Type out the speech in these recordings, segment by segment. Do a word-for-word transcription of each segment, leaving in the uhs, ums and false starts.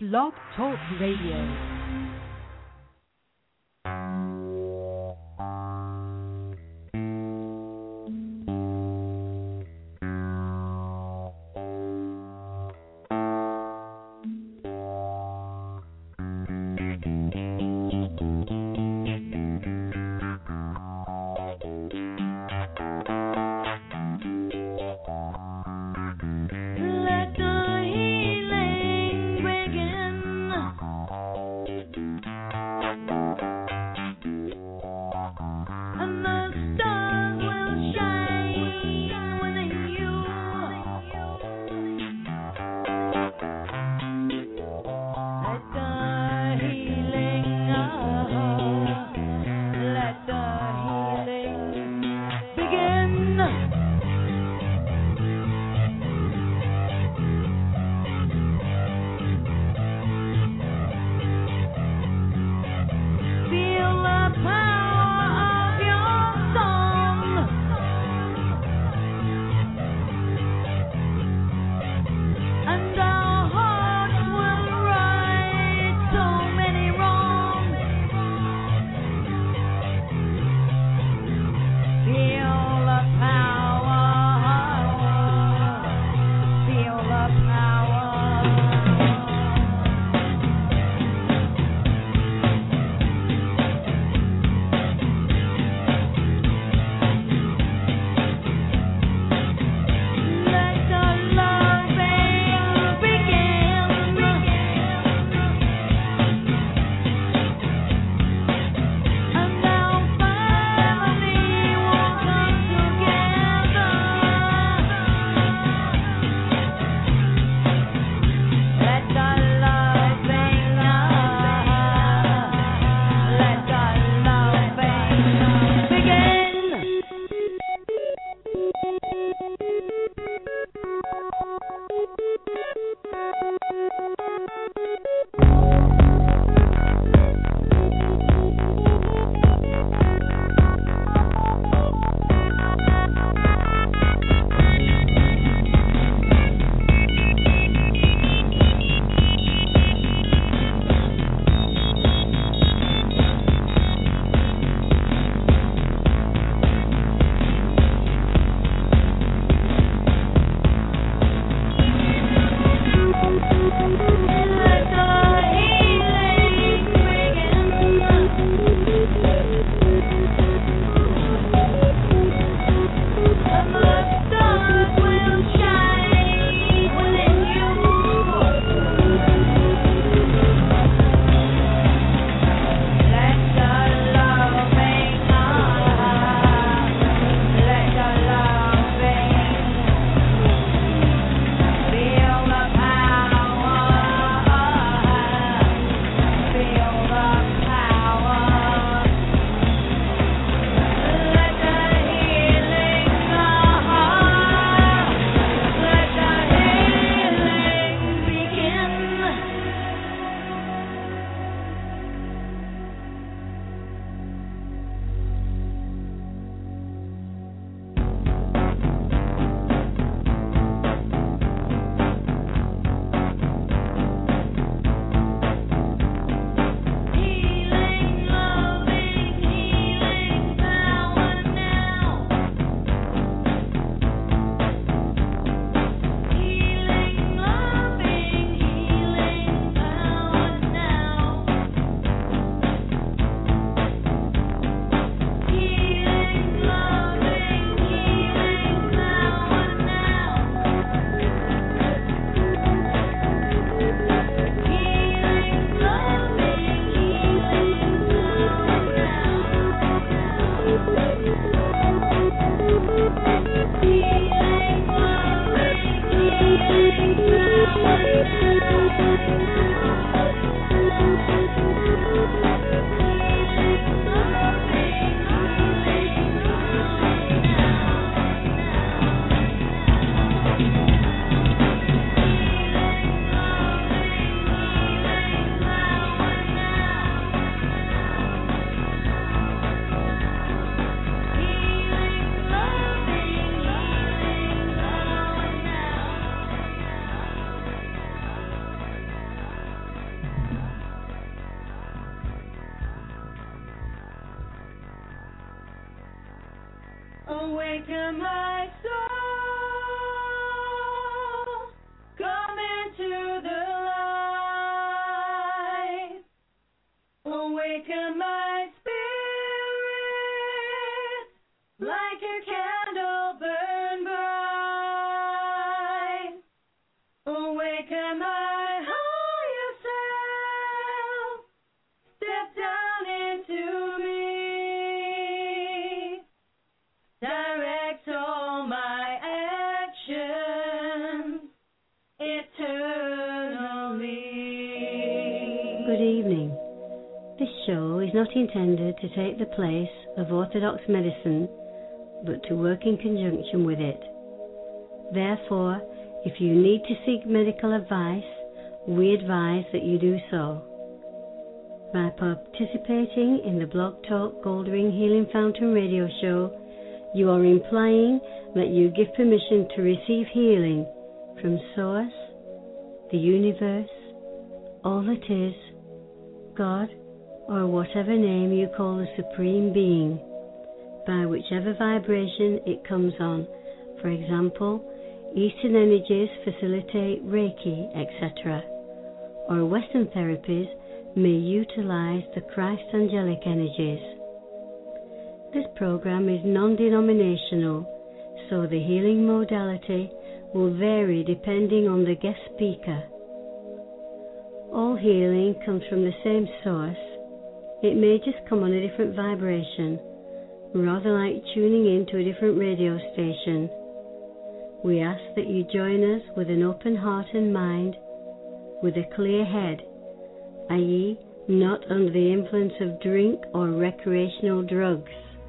Blog Talk Radio. Awaken my soul, come into the light. Awaken my spirit, like a candle burn bright. Awaken my higher self, step down into me. Direct all my actions eternally. Good evening. This show is not intended to take the place of orthodox medicine, but to work in conjunction with it. Therefore, if you need to seek medical advice, we advise that you do so. By participating in the Blog Talk Goldring Healing Fountain radio show, you are implying that you give permission to receive healing from Source, the universe, all that is, God, or whatever name you call the Supreme Being, by whichever vibration it comes on. For example, Eastern energies facilitate Reiki, et cetera, or Western therapies may utilize the Christ angelic energies. This program is non-denominational, so the healing modality will vary depending on the guest speaker. All healing comes from the same source. It may just come on a different vibration, rather like tuning in to a different radio station. We ask that you join us with an open heart and mind, with a clear head, that is, not under the influence of drink or recreational drugs.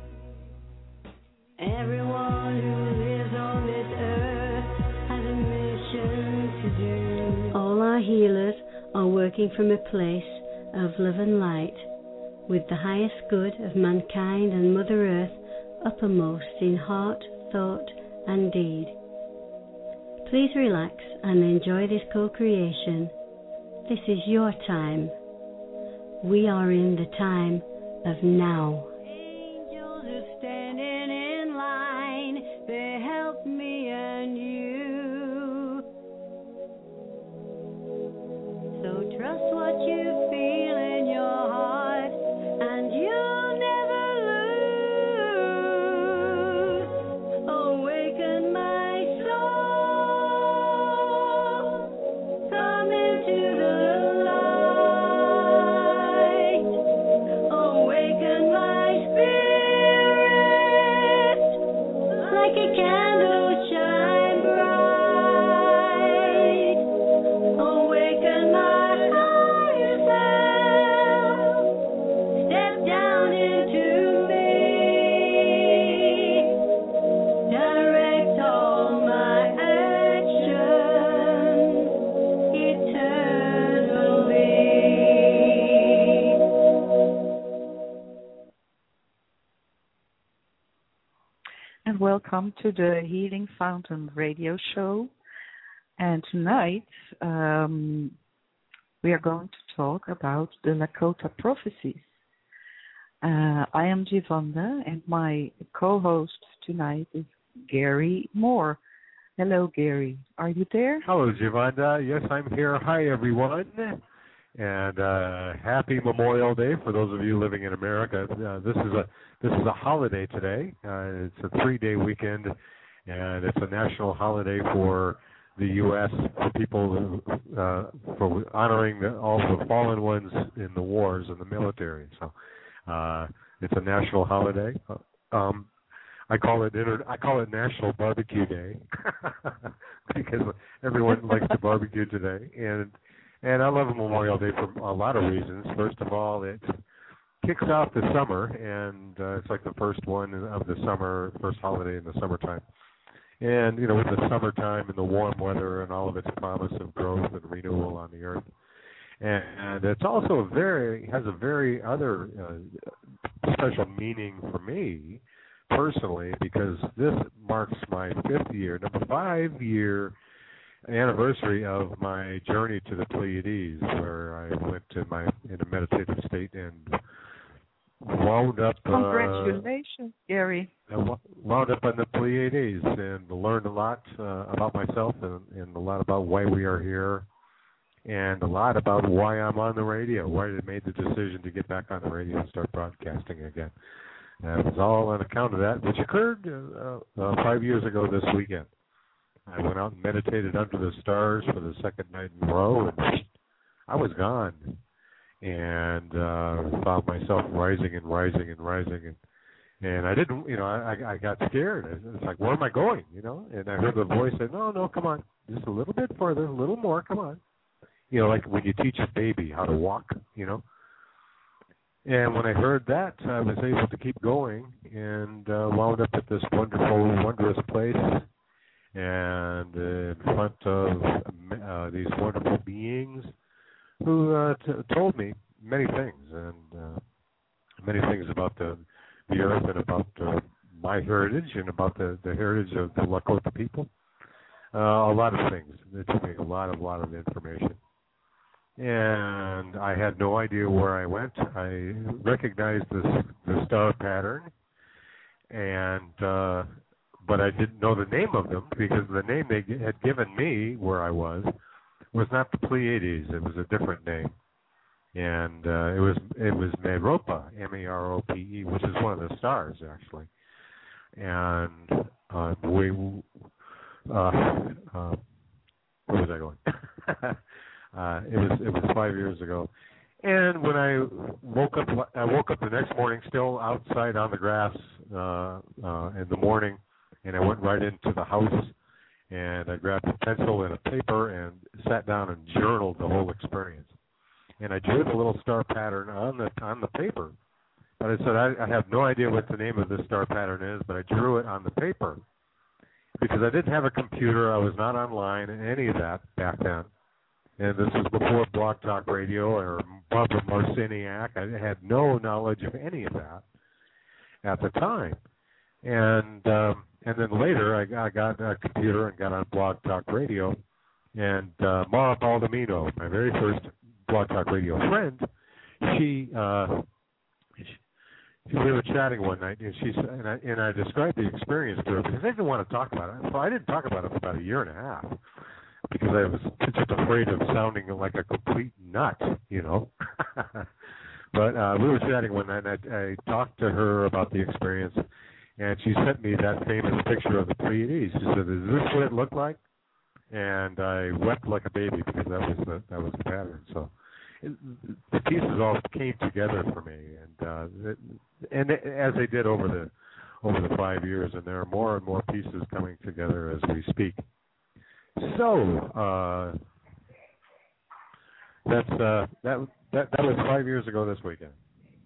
Everyone who lives on this earth has a mission to do. All our healers are working from a place of love and light, with the highest good of mankind and Mother Earth uppermost in heart, thought, and deed. Please relax and enjoy this co-creation. This is your time. We are in the time of now. Angels are standing in line. They help me and you. So trust what you feel in your heart, and you'll never lose. Awaken my soul, come into the light. Awaken my spirit, like a candle shine bright. Awaken my higher self, step down into me. Direct all my actions eternally. And welcome to the Healing Fountain radio show. And tonight um, we are going to talk about the Lakota prophecies. Uh, I am Givanda, and my co-host tonight is Gary Moore. Hello, Gary. Are you there? Hello, Givanda. Yes, I'm here. Hi, everyone. And uh, happy Memorial Day for those of you living in America. Uh, this is a this is a holiday today. Uh, it's a three-day weekend, and it's a national holiday for the U S for people uh, for honoring the, all the fallen ones in the wars and the military. So uh, it's a national holiday. Um, I call it inter- I call it National Barbecue Day because everyone likes to barbecue today, and and I love Memorial Day for a lot of reasons. First of all, it kicks off the summer, and uh, it's like the first one of the summer, first holiday in the summertime. And, you know, with the summertime and the warm weather and all of its promise of growth and renewal on the earth. And, and it's also a very, has a very other uh, special meaning for me personally, because this marks my fifth year, number five year anniversary of my journey to the Pleiades, where I went to my in a meditative state and wound up. Congratulations, uh, Gary. I wound up on the Pleiades and learned a lot uh, about myself and, and a lot about why we are here, and a lot about why I'm on the radio, why I made the decision to get back on the radio and start broadcasting again. And it was all on account of that, which occurred uh, uh, five years ago this weekend. I went out and meditated under the stars for the second night in a row, and I was gone. And uh, found myself rising and rising and rising, and and I didn't, you know, I I got scared. It's like, where am I going, you know? And I heard the voice say, no, no, come on, just a little bit further, a little more, come on. You know, like when you teach a baby how to walk, you know. And when I heard that, I was able to keep going and uh, wound up at this wonderful, wondrous place, and uh, in front of uh, these wonderful beings who uh, t- told me many things, and uh, many things about the, the earth and about uh, my heritage and about the, the heritage of the Lakota people. Uh, a lot of things. They told me a lot of, lot of information. And I had no idea where I went. I recognized this, the star pattern, and uh, but I didn't know the name of them, because the name they had given me where I was was not the Pleiades. It was a different name, and uh, it was it was Merope, M E R O P E, which is one of the stars actually. And uh, we, uh, uh, where was I going? uh, it was it was five years ago, and when I woke up, I woke up the next morning still outside on the grass uh, uh, in the morning, and I went right into the house. And I grabbed a pencil and a paper and sat down and journaled the whole experience. And I drew the little star pattern on the on the paper. But I said, I, I have no idea what the name of this star pattern is, but I drew it on the paper. Because I didn't have a computer, I was not online, and any of that back then. And this was before Blog Talk Radio or Barbara Marciniak. I had no knowledge of any of that at the time. And... Um, And then later, I, I got a computer and got on Blog Talk Radio, and uh, Mara Baldamino, my very first Blog Talk Radio friend, she, uh, she, we were chatting one night, and she and I, and I described the experience to her because I didn't want to talk about it. So I didn't talk about it for about a year and a half because I was just afraid of sounding like a complete nut, you know. But uh, we were chatting one night, and I, I talked to her about the experience. And she sent me that famous picture of the Pleiades. She said, "Is this what it looked like?" And I wept like a baby because that was the that was the pattern. So it, the pieces all came together for me, and uh, it, and it, as they did over the over the five years. And there are more and more pieces coming together as we speak. So uh, that's uh, that that that was five years ago this weekend.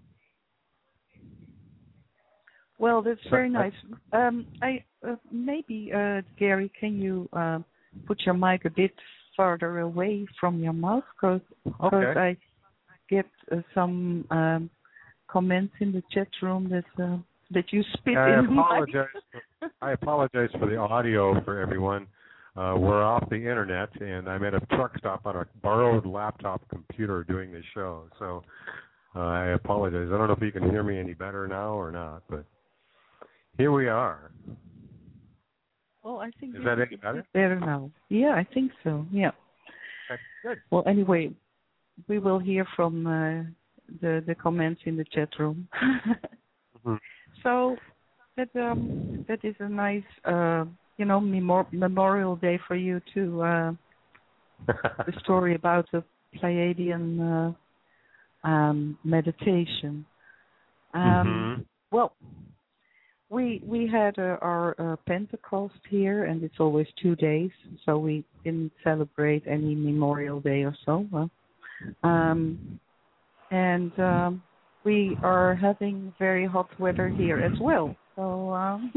Well, that's very nice. Um, I uh, maybe uh, Gary, can you uh, put your mic a bit farther away from your mouth, because okay. I get uh, some um, comments in the chat room that uh, that you spit I in the apologize. mic. For, I apologize for the audio for everyone. Uh, we're off the internet, and I'm at a truck stop on a borrowed laptop computer doing the show. So uh, I apologize. I don't know if you can hear me any better now or not, but. Here we are. Well, I think is that any better? Better now. Yeah, I think so. Yeah. Okay, good. Well, anyway, we will hear from uh, the the comments in the chat room. mm-hmm. So that um, that is a nice uh, you know memor- Memorial Day for you too. Uh, the story about the Pleiadian uh, um, meditation. Um, mm-hmm. Well. We we had uh, our uh, Pentecost here, and it's always two days, so we didn't celebrate any Memorial Day or so. Uh, um, and um, we are having very hot weather here as well. So um,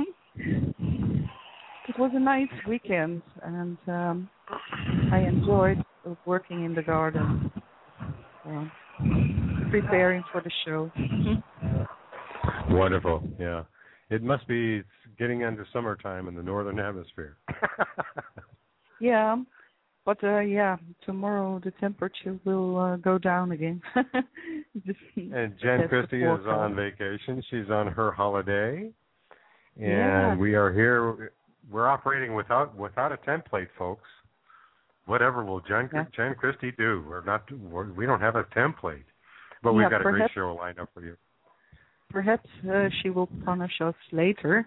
it was a nice weekend, and um, I enjoyed working in the garden, uh, preparing for the show. Wonderful, yeah. It must be getting into summertime in the northern hemisphere. Yeah, but uh, yeah, tomorrow the temperature will uh, go down again. And Jen That's Christie the is on vacation. She's on her holiday. And Yeah. we are here. We're operating without without a template, folks. Whatever will Jen, Yeah. Jen Christie do? We're not. We're, we don't have a template, but Yeah, we've got a great perhaps- show lined up for you. Perhaps uh, she will punish us later,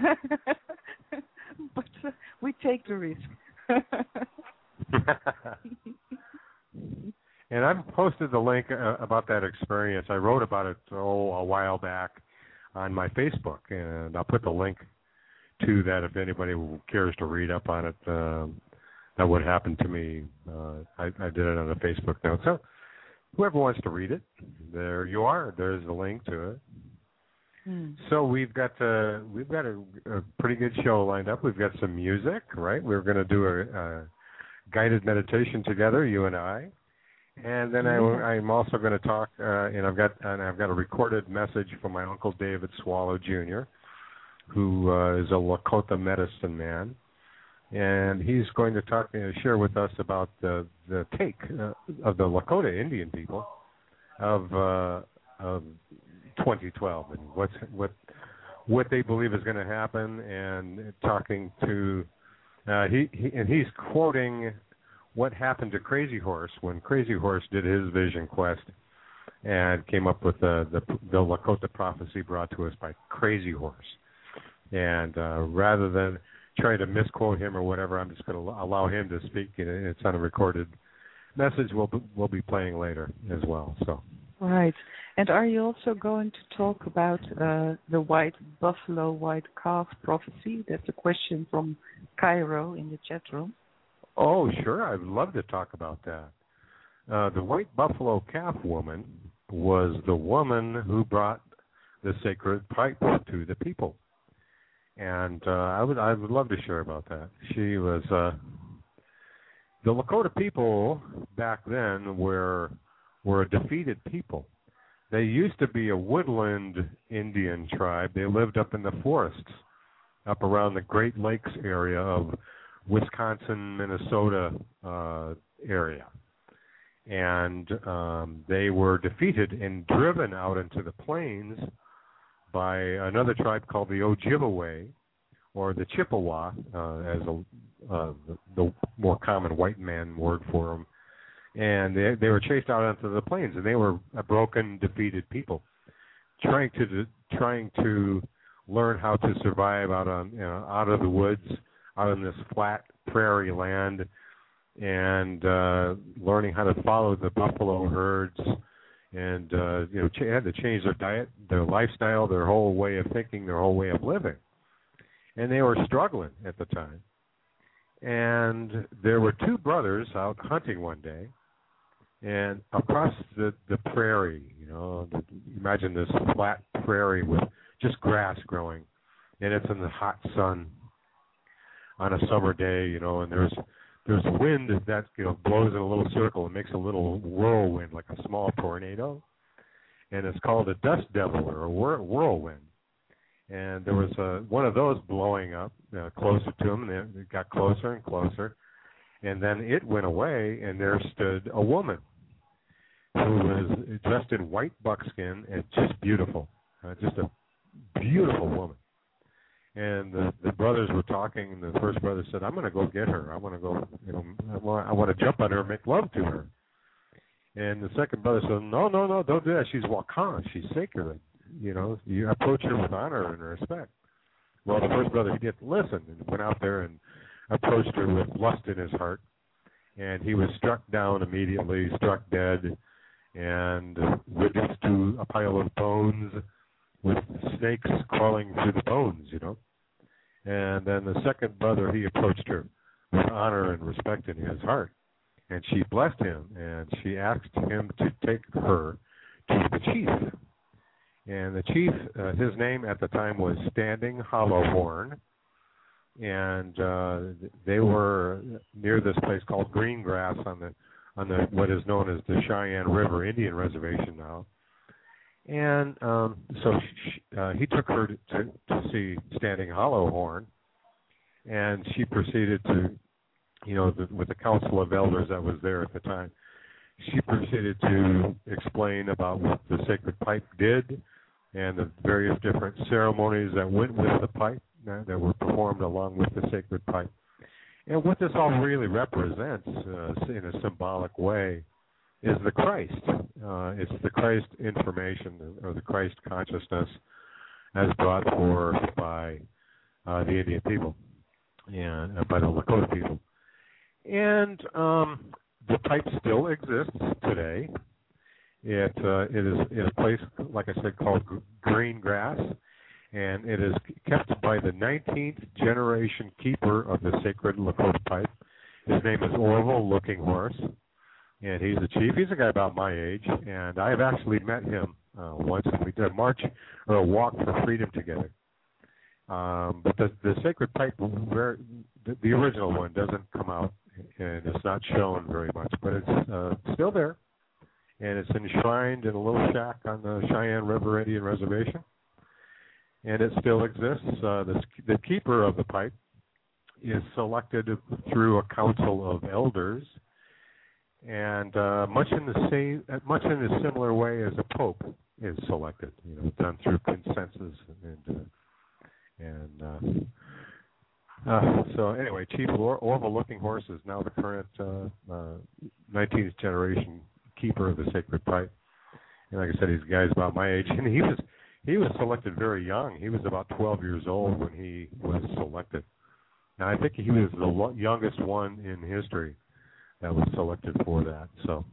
but uh, we take the risk. And I've posted the link uh, about that experience. I wrote about it oh a while back on my Facebook, and I'll put the link to that if anybody cares to read up on it. Uh, that what happened to me. Uh, I, I did it on a Facebook note. So whoever wants to read it, there you are. There's the link to it. Hmm. So we've got uh, we've got a, a pretty good show lined up. We've got some music, right? We're going to do a, a guided meditation together, you and I, and then Yeah. I, I'm also going to talk. Uh, and I've got and I've got a recorded message from my uncle David Swallow Junior, who uh, is a Lakota medicine man, and he's going to talk uh, share with us about the the take uh, of the Lakota Indian people of uh, of twenty twelve and what's what what they believe is going to happen, and talking to uh, he, he and he's quoting what happened to Crazy Horse when Crazy Horse did his vision quest and came up with the the, the Lakota prophecy brought to us by Crazy Horse. And uh, rather than trying to misquote him or whatever, I'm just going to allow him to speak. It's on a recorded message we'll we'll be playing later as well. So. Right. And are you also going to talk about uh, the white buffalo, white calf prophecy? That's a question from Cairo in the chat room. Oh, sure. I'd love to talk about that. Uh, the white buffalo calf woman was the woman who brought the sacred pipe to the people. And uh, I would I would love to share about that. She was uh, the Lakota people back then were were a defeated people. They used to be a woodland Indian tribe. They lived up in the forests, up around the Great Lakes area of Wisconsin, Minnesota uh, area. And um, they were defeated and driven out into the plains by another tribe called the Ojibwe, or the Chippewa, uh, as a, uh, the, the more common white man word for them. And they, they were chased out onto the plains, and they were a broken, defeated people, trying to trying to learn how to survive out on you know, out of the woods, out on this flat prairie land, and uh, learning how to follow the buffalo herds, and uh, you know ch- had to change their diet, their lifestyle, their whole way of thinking, their whole way of living, and they were struggling at the time. And there were two brothers out hunting one day. And across the, the prairie, you know, the, imagine this flat prairie with just grass growing, and it's in the hot sun on a summer day, you know, and there's there's wind that you know blows in a little circle and makes a little whirlwind, like a small tornado, and it's called a dust devil or a whir- whirlwind. And there was a, one of those blowing up uh, closer to them, and it got closer and closer, and then it went away, and there stood a woman who was dressed in white buckskin and just beautiful, uh, just a beautiful woman. And the, the brothers were talking, and the first brother said, "I'm going to go get her. I want to go, you know, I want, I want to jump on her and make love to her." And the second brother said, "No, no, no, don't do that. She's Wakan. She's sacred. You know, you approach her with honor and respect." Well, the first brother, he didn't listen and went out there and approached her with lust in his heart, and he was struck down immediately, struck dead, and reduced to a pile of bones with snakes crawling through the bones, you know. And then the second brother, he approached her with honor and respect in his heart, and she blessed him, and she asked him to take her to the chief. And the chief, uh, his name at the time was Standing Hollowhorn, and uh, they were near this place called Greengrass on the on the what is known as the Cheyenne River Indian Reservation now. And um, so she, uh, he took her to, to, to see Standing Hollowhorn, and she proceeded to, you know, the, with the council of elders that was there at the time, she proceeded to explain about what the sacred pipe did and the various different ceremonies that went with the pipe, uh, that were performed along with the sacred pipe. And what this all really represents uh, in a symbolic way is the Christ. Uh, it's the Christ information or the Christ consciousness as brought forth by uh, the Indian people and uh, by the Lakota people. And um, the pipe still exists today. It uh, it is in a place, like I said, called Green Grass, and it is kept by the nineteenth generation keeper of the sacred Lakota pipe. His name is Orville Looking Horse, and he's the chief. He's a guy about my age, and I have actually met him uh, once. We did a march or a walk for freedom together. Um, but the, the sacred pipe, where the, the original one, doesn't come out, and it's not shown very much, but it's uh, still there. And it's enshrined in a little shack on the Cheyenne River Indian Reservation. And it still exists. Uh, the, the keeper of the pipe is selected through a council of elders, and uh, much in the same, much in a similar way as a pope is selected. You know, done through consensus. And uh, and uh, uh, so anyway, Chief Or- Orville Looking Horse is now the current uh, uh, nineteenth generation keeper of the sacred pipe. And like I said, he's a guy's about my age, and he was he was selected very young. He was about twelve years old when he was selected. Now I think he was the lo- youngest one in history that was selected for that. So,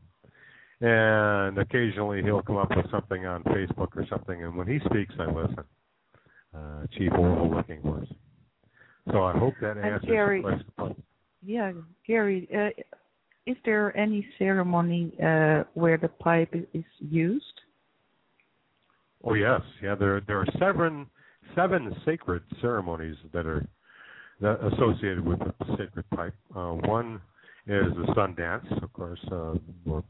and occasionally he'll come up with something on Facebook or something, and when he speaks, I listen. Uh, Chief Orville Looking Horse. So I hope that answers Gary, the question. Yeah, Gary. Uh, Is there any ceremony uh, where the pipe is used? Oh yes, yeah. There there are seven seven sacred ceremonies that are that associated with the sacred pipe. Uh, one is the sun dance, of course. Uh, or,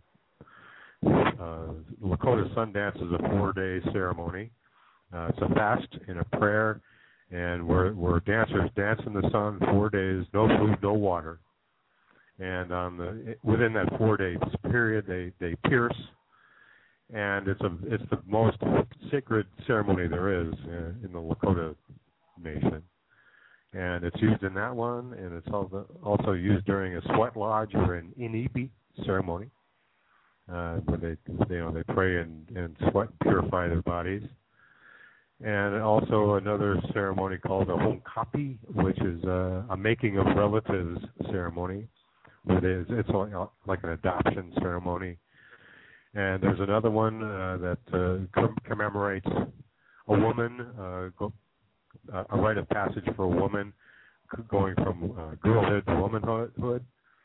uh, Lakota sun dance is a four-day ceremony. Uh, it's a fast and a prayer, and where where dancers dance in the sun four days, no food, no water. And on the within that four day period, they, they pierce, and it's a it's the most sacred ceremony there is uh, in the Lakota Nation, and it's used in that one, and it's also also used during a sweat lodge or an inipi ceremony, uh, where they you know they pray and, and sweat and purify their bodies, and also another ceremony called a honkapi, which is uh, a making of relatives ceremony. It is. It's like, like an adoption ceremony. And there's another one uh, that uh, com- commemorates a woman, uh, go, uh, a rite of passage for a woman going from uh, girlhood to womanhood.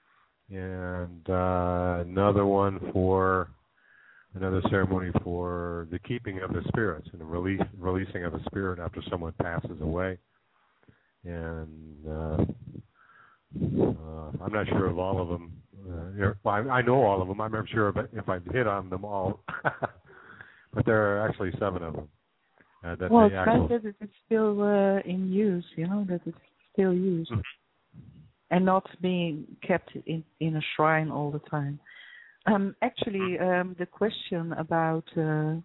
And uh, another one for another ceremony for the keeping of the spirits and the release, releasing of the spirit after someone passes away. And uh, Uh, I'm not sure of all of them. Uh, well, I, I know all of them. I'm not sure if, if I've hit on them all. But there are actually seven of them. Uh, that well, it's actual... nice that it's still uh, in use, you know, that it's still used. Mm-hmm. And not being kept in, in a shrine all the time. Um, actually, um, the question about uh,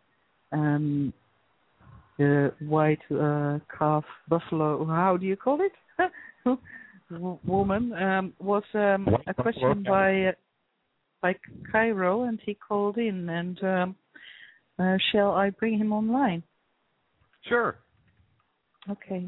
um, the white uh, calf buffalo, how do you call it? woman um, was um, a question by uh, by Cairo, and he called in. And um, uh, shall I bring him online? Sure. Okay.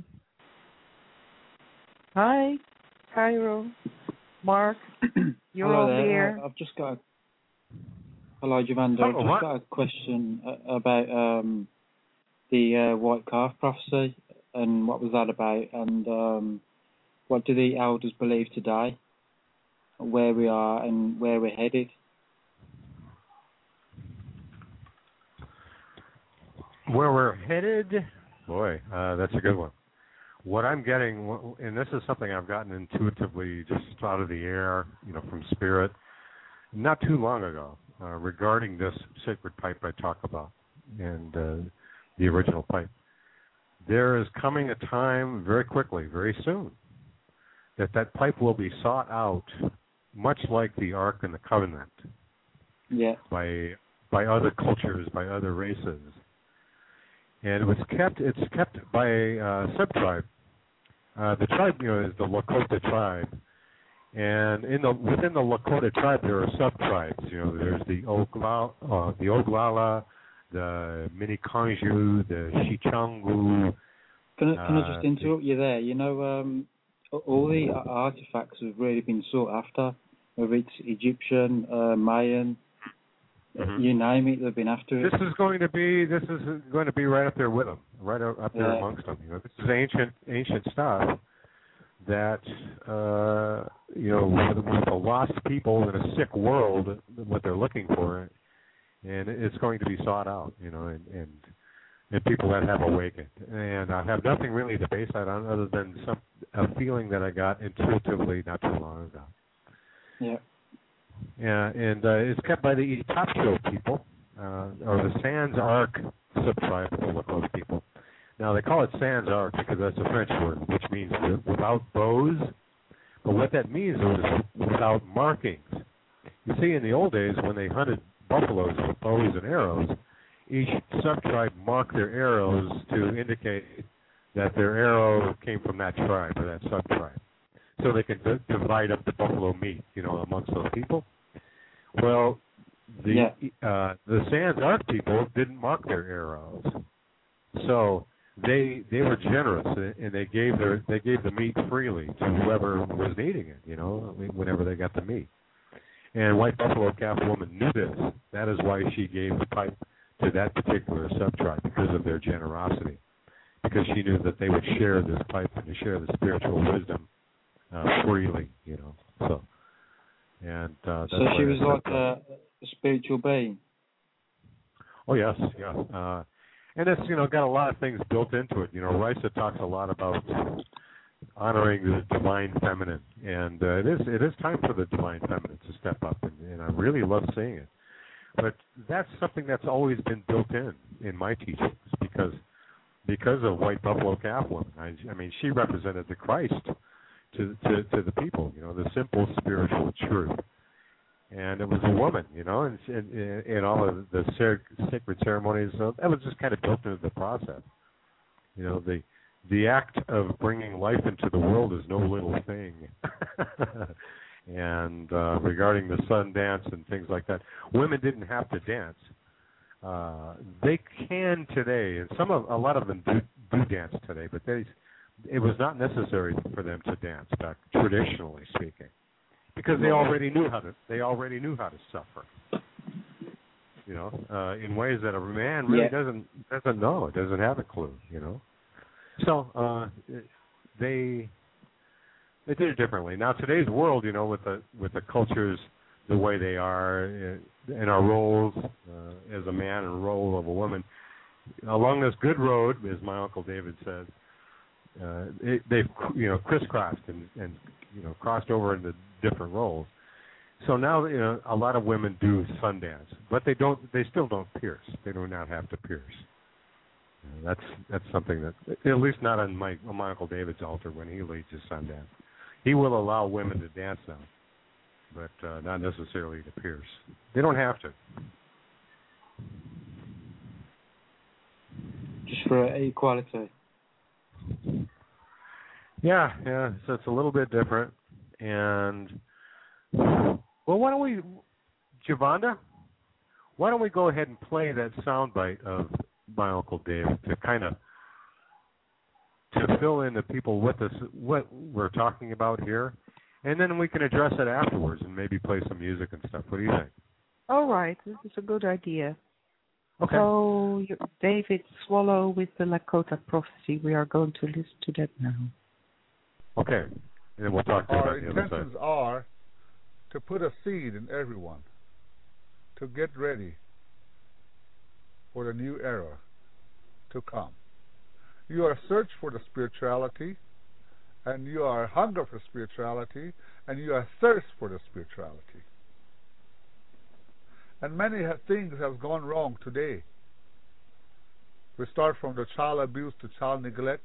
Hi, Cairo. Mark, you're Hello all there. here. I've just got. A, hello, Javanda. I've Oh, just what? got a question uh, about um, the uh, white calf prophecy and what was that about, and um, what do the elders believe today, where we are and where we're headed? Where we're headed, boy, uh, that's a good one. What I'm getting, and this is something I've gotten intuitively just out of the air, you know, from Spirit, not too long ago, uh, regarding this sacred pipe I talk about and uh, the original pipe. There is coming a time very quickly, very soon, that that pipe will be sought out, much like the Ark and the Covenant Yeah. by by other cultures, by other races, and it was kept. It's kept by a uh, sub-tribe. Uh, the tribe, you know, is the Lakota tribe, and in the within the Lakota tribe there are sub-tribes. You know, there's the Oglala, uh, the Oglala, the Minikanju, the Shichangu. Can I, can I just uh, interrupt you there? You know, um, all the artifacts have really been sought after, whether it's Egyptian, uh, Mayan, Mm-hmm. you name it, they've been after it. This is going to be this is going to be right up there with them, right up there Yeah. amongst them. You know, this is ancient ancient stuff that uh, you know with, with a lost people in a sick world, what they're looking for, and it's going to be sought out. You know, and and, and people that have awakened. And I have nothing really to base that on other than some a feeling that I got intuitively not too long ago. Yeah. Yeah, and uh, it's kept by the Itapcho people, uh, or the Sans Arc subtribe of the Lakota people. Now, they call it Sans Arc because that's a French word, which means without bows. But what that means is without markings. You see, in the old days, when they hunted buffaloes with bows and arrows, each subtribe marked their arrows to indicate that their arrow came from that tribe or that subtribe, so they could d- divide up the buffalo meat, you know, amongst those people. Well, the Yeah. uh, the Sans Arc people didn't mark their arrows, so they they were generous and they gave their they gave the meat freely to whoever was needing it, you know, whenever they got the meat. And White Buffalo Calf Woman knew this. That is why she gave the pipe to that particular subtribe, because of their generosity, because she knew that they would share this pipe and to share the spiritual wisdom uh, freely, you know. So, and uh, that's So why she the was like subtribe- a, a spiritual being. Oh yes, yes. Uh, and it's, you know, got a lot of things built into it. You know, Risa talks a lot about honoring the divine feminine, and uh, it is it is time for the divine feminine to step up, and, and I really love seeing it. But that's something that's always been built in in my teachings, because because of White Buffalo Calf Woman. I, I mean, she represented the Christ to, to to the people. You know, the simple spiritual truth. And it was a woman, you know, and in, in all of the sacred ceremonies. So that was just kind of built into the process. You know, the the act of bringing life into the world is no little thing. And uh, regarding the sun dance and things like that, women didn't have to dance. Uh, they can today, and some of a lot of them do, do dance today, but they, it was not necessary for them to dance back, traditionally speaking, because they already knew how to. They already knew how to suffer. You know, uh, in ways that a man really Yeah. doesn't doesn't know. It doesn't have a clue. You know, so uh, they. They did it differently. Now, today's world, you know, with the with the cultures the way they are, in our roles uh, as a man and role of a woman, along this good road, as my Uncle David said, uh, it, they've, you know, crisscrossed and, and, you know, crossed over into different roles. So now, you know, a lot of women do Sundance, but they don't. They still don't pierce. They do not have to pierce. Uh, that's that's something that, at least not on my, on my Uncle David's altar when he leads his Sundance. He will allow women to dance now, but uh, not necessarily to pierce. They don't have to. Just for equality. Yeah, yeah. So it's a little bit different. And, well, why don't we, Javonda, why don't we go ahead and play that soundbite of my Uncle David to kind of to fill in the people with us what we're talking about here, and then we can address it afterwards and maybe play some music and stuff. What do you think? All right, this is a good idea. Okay. So, you- David Swallow with the Lakota prophecy. We are going to listen to that now. Okay. And then we'll talk to you Our about the other side. intentions are to put a seed in everyone to get ready for the new era to come. You are search for the spirituality, and you are hunger for spirituality, and you are thirst for the spirituality. And many ha- things have gone wrong today. We start from the child abuse to child neglect,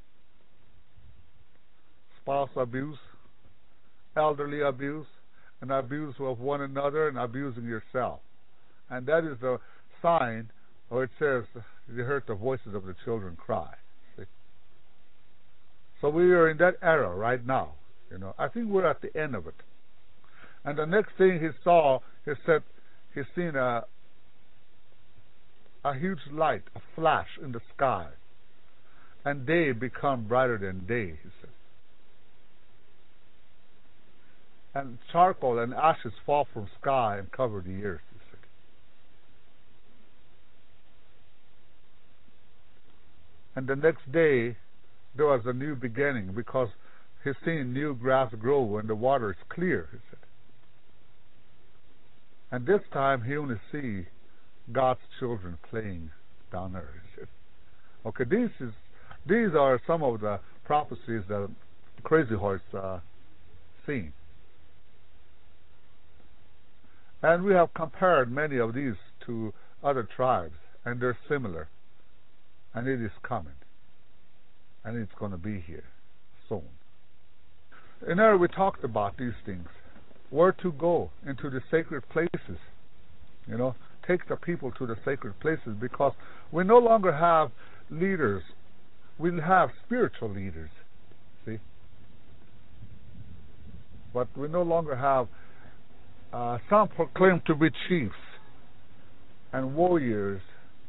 spouse abuse, elderly abuse, and abuse of one another and abusing yourself. And that is the sign where it says, you heard the voices of the children cry. See? So we are in that era right now. You know, I think we're at the end of it. And the next thing he saw, he said, he's seen a a huge light, a flash in the sky, and day become brighter than day, he said. And charcoal and ashes fall from sky and cover the earth, he said. And the next day, there was a new beginning, because he's seen new grass grow and the water is clear, he said. And this time he only see God's children playing down there, he said. Okay, this is these are some of the prophecies that Crazy Horse uh, seen. And we have compared many of these to other tribes, and they're similar. And it is coming. And it's going to be here soon. In there we talked about these things. Where to go into the sacred places. You know, take the people to the sacred places, because we no longer have leaders. We'll have spiritual leaders. See? But we no longer have uh, some proclaim to be chiefs and warriors.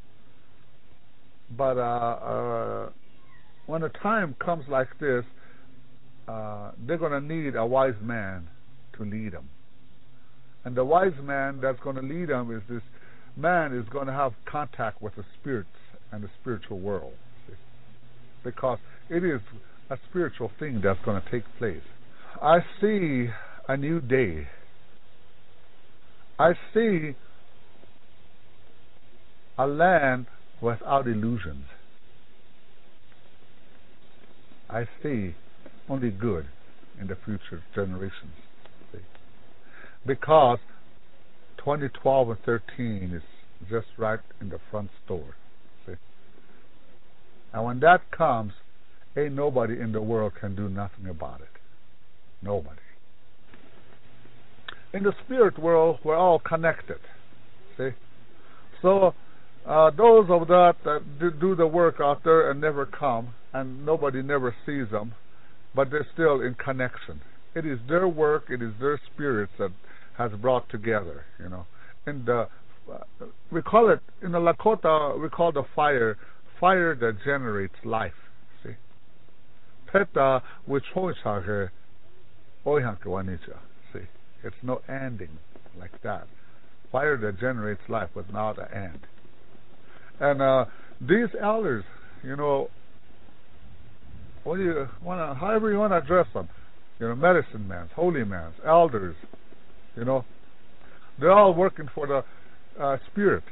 But uh, uh, when a time comes like this, uh, they're going to need a wise man to lead them. And the wise man that's going to lead them is this man is going to have contact with the spirits and the spiritual world. See? Because it is a spiritual thing that's going to take place. I see a new day. I see a land without illusions. I see only good in the future generations. See? Because twenty twelve and thirteen is just right in the front door. See? And when that comes, ain't nobody in the world can do nothing about it. Nobody. In the spirit world, we're all connected. See? So, uh, those of that that do the work out there and never come, and nobody never sees them, but they're still in connection. It is their work, it is their spirits that has brought together, you know. In the, uh, we call it, in the Lakota, we call the fire, fire that generates life, see. Peta wichoichage oihanke wanija, see. It's no ending like that. Fire that generates life without an end. And uh, these elders, you know, what do you want? However you want to address them, you know, medicine men, holy men, elders, you know, they're all working for the uh, spirit,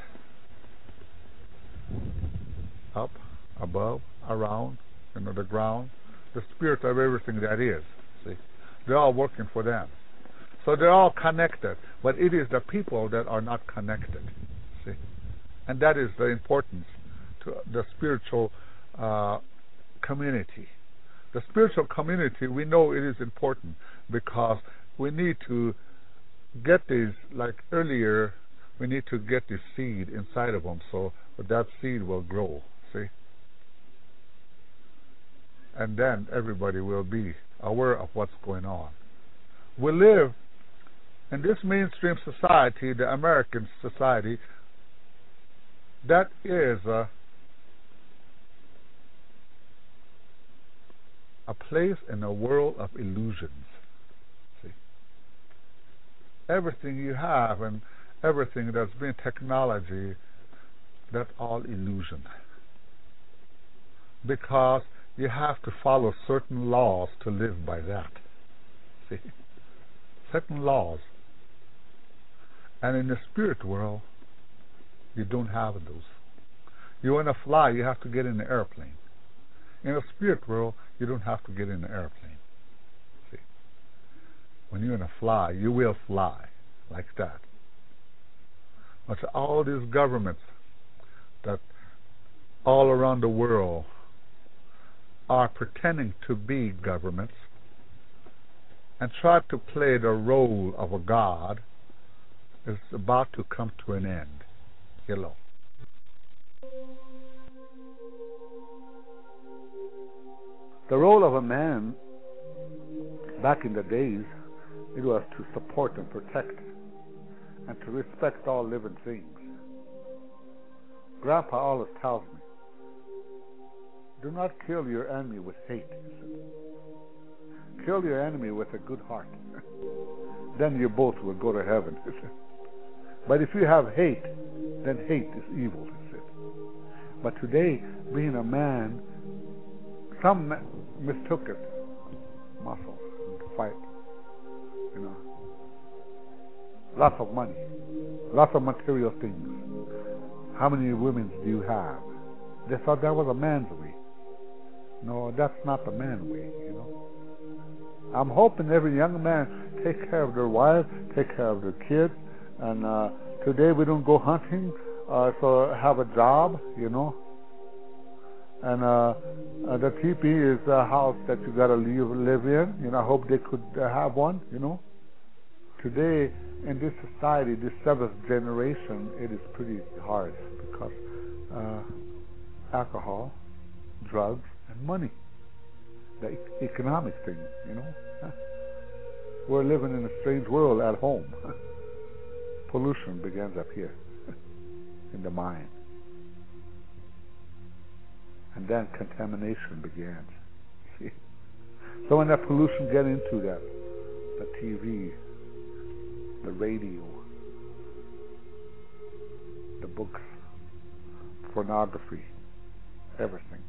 up, above, around, you know, the ground, the spirit of everything that is. See, they're all working for them. So they're all connected, but it is the people that are not connected. See, and that is the importance to the spiritual uh, community. The spiritual community, we know it is important because we need to get these, like earlier, we need to get this seed inside of them so that seed will grow, see? And then everybody will be aware of what's going on. We live in this mainstream society, the American society, that is a a place in a world of illusions. See, everything you have and everything that's been technology, that's all illusion. Because you have to follow certain laws to live by that. See, certain laws. And in the spirit world, you don't have those. You want to fly, you have to get in the airplane. In the spirit world, you don't have to get in the airplane. See, when you're in a fly, you will fly like that. But all these governments that all around the world are pretending to be governments and try to play the role of a god is about to come to an end. Hello. The role of a man back in the days, it was to support and protect and to respect all living things. Grandpa always tells me, do not kill your enemy with hate, he said. Kill your enemy with a good heart. Then you both will go to heaven, he said. But if you have hate, then hate is evil, he said. But today, being a man, some mistook it, muscle, and fight, you know. Lots of money, lots of material things. How many women do you have? They thought that was a man's way. No, that's not the man's way, you know. I'm hoping every young man take care of their wives, take care of their kids, and uh, today we don't go hunting, uh, so have a job, you know. And uh, uh, the teepee is a house that you gotta live, live in. You know, I hope they could uh, have one, you know. Today, in this society, this seventh generation, it is pretty hard because uh, alcohol, drugs, and money. The e- economic thing, you know. We're living in a strange world at home. Pollution begins up here in the mind. And then contamination begins. See? So when that pollution get into that, the T V, the radio, the books, pornography, everything.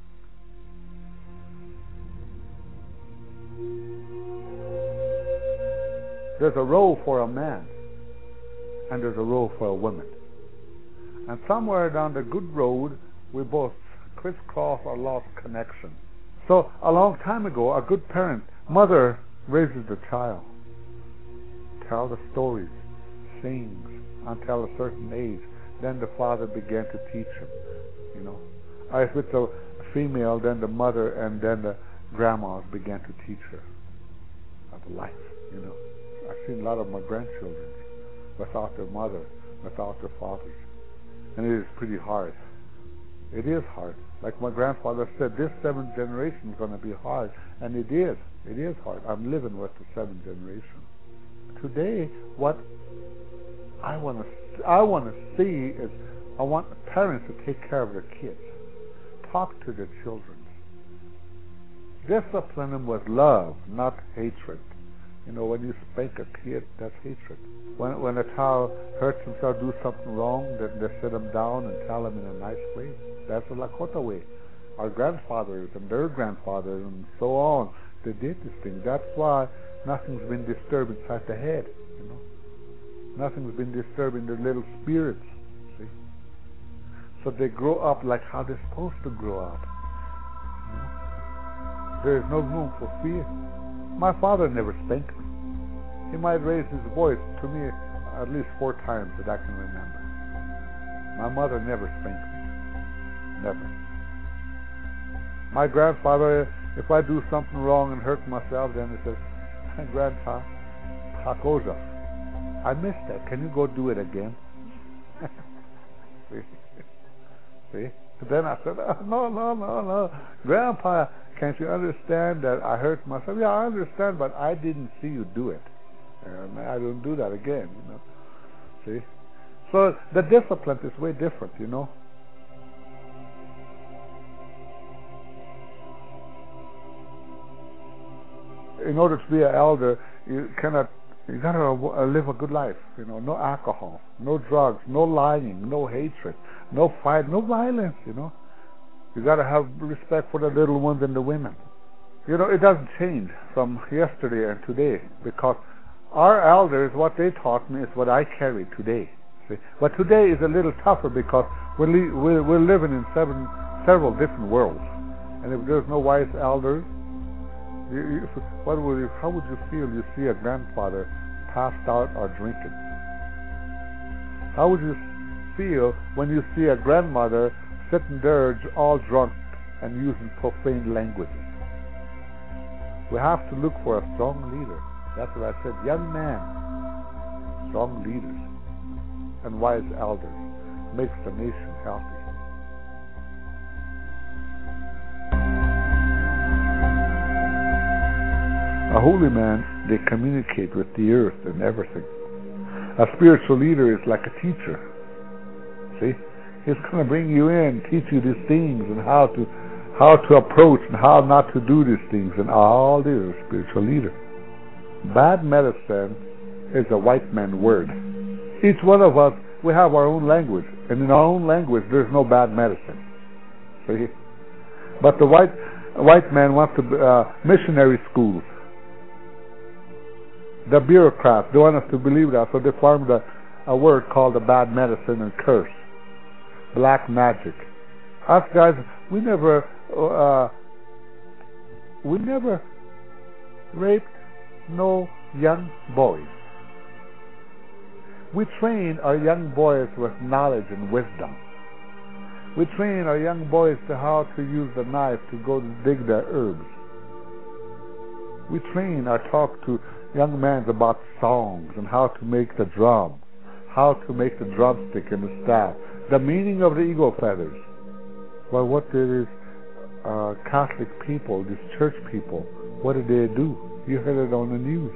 There's a role for a man and there's a role for a woman. And somewhere down the good road, we both crisscross or lost connection. So a long time ago, a good parent, mother raises the child, tell the stories, sings until a certain age. Then the father began to teach him, you know. Or if it's a female, then the mother and then the grandmas began to teach her of life, you know. I've seen a lot of my grandchildren without their mother, without their fathers. And it is pretty hard. It is hard. Like my grandfather said, this seventh generation is going to be hard. And it is. It is hard. I'm living with the seventh generation. Today, what I want to I want to see is I want parents to take care of their kids. Talk to their children. Discipline them with love, not hatred. You know, when you spank a kid, that's hatred. When when a child hurts himself, do something wrong, then they sit him down and tell him in a nice way. That's the Lakota way. Our grandfathers and their grandfathers and so on, they did this thing. That's why nothing's been disturbed inside the head. You know, nothing's been disturbing their little spirits. See, so they grow up like how they're supposed to grow up. You know? There is no room for fear. My father never spanked me. He might raise his voice to me at least four times that I can remember. My mother never spanked me. Never. My grandfather, if I do something wrong and hurt myself, then he says, Grandpa, Takoza, I missed that. Can you go do it again? See? See? Then I said, oh, no, no, no, no. Grandpa, can't you understand that I hurt myself? Yeah, I understand, but I didn't see you do it. And I don't do that again, you know. See? So the discipline is way different, you know. In order to be an elder, you cannot, you gotta uh, live a good life, you know. No alcohol, no drugs, no lying, no hatred, no fight, no violence, you know. You gotta have respect for the little ones and the women. You know, it doesn't change from yesterday and today, because our elders, what they taught me is what I carry today. See? But today is a little tougher because we're, li- we're, we're living in seven, several different worlds. And if there's no wise elders, you, you, what would you, how would you feel you see a grandfather passed out or drinking? How would you feel when you see a grandmother sitting there all drunk and using profane languages? We have to look for a strong leader. That's what I said. Young man, strong leaders and wise elders makes the nation healthy. A holy man, they communicate with the earth and everything. A spiritual leader is like a teacher. See? He's going to bring you in, teach you these things and how to how to approach and how not to do these things, and all this is a spiritual leader. Bad medicine is a white man word. Each one of us, we have our own language, and in our own language there's no bad medicine. See? But the white white man wants to uh, missionary schools. The bureaucrats, they want us to believe that, so they formed a, a word called the bad medicine and curse. Black magic. Us guys, we never, uh, we never raped no young boys. We train our young boys with knowledge and wisdom. We train our young boys to how to use the knife to go to dig their herbs. We train or talk to young men about songs and how to make the drum, how to make the drumstick and the staff, the meaning of the eagle feathers. Well, what did these uh, Catholic people, these church people, what did they do? You heard it on the news.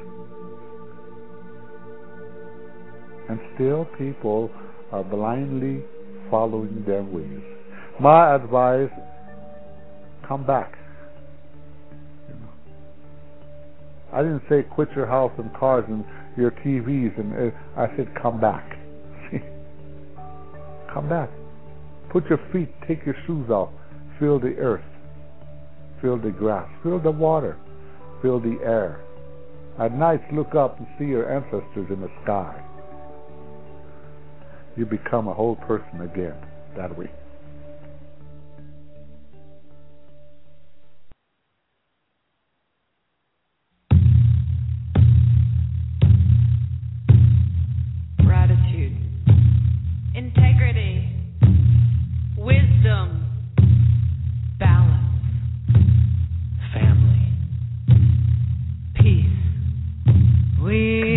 And still people are blindly following their ways. My advice, come back. I didn't say quit your house and cars and your T Vs, and uh, I said come back. See? Come back. Put your feet, take your shoes off, feel the earth, feel the grass, feel the water, feel the air. At night, look up and see your ancestors in the sky. You become a whole person again that way. Gratitude, integrity, wisdom, balance, family, peace. We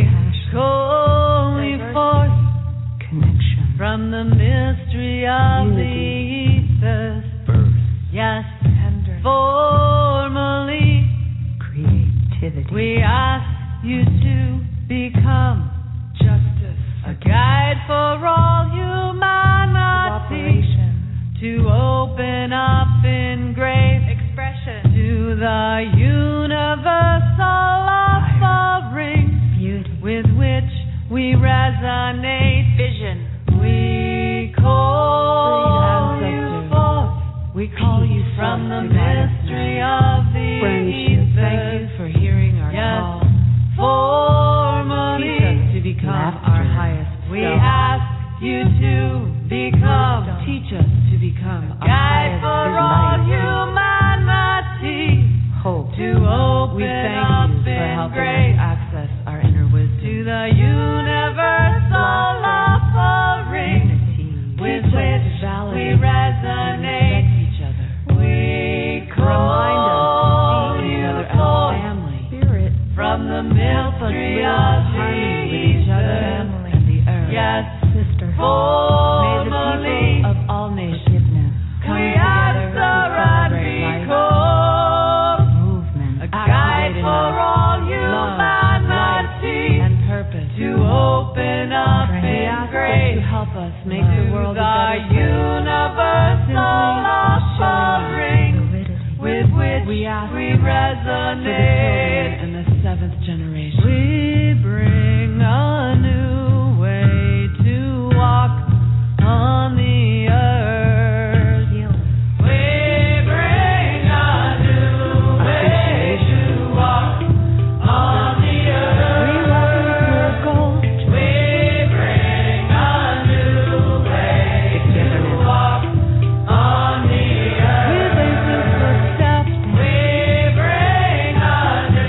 holy forth connection from the mystery of unity, the ethos. Birth, yes, tenderness, formally, creativity. We ask you to become justice, a guide for all humanity, to open up in grave expression to the universal offering, beauty, with which we resonate. Vision, we call you forth, we call you from the mystery of the friendship. Thank you for hearing our yes. call. Formally, teach us to become our highest self. We ask you to become, teach us to become our guide for all humanity. Hope, to open we thank up you for helping grace, us access our inner wisdom to the universal offering, unity, with which we resonate. Each other. We call you forth, family, spirit, from the mystery of harmony with each other, family, and the earth. Yes, sisterhood. May the people of all nations come we together to celebrate life, movement, a guide for all humanity, and purpose to open up in grace, to help us make the world a better place. Universal offering with which we, ask we resonate in the seventh generation. We bring a new way to walk on the earth. We bring a new way to walk on the earth. We welcome your goal. We bring a new way to walk on the earth. We bring new footsteps. We bring a new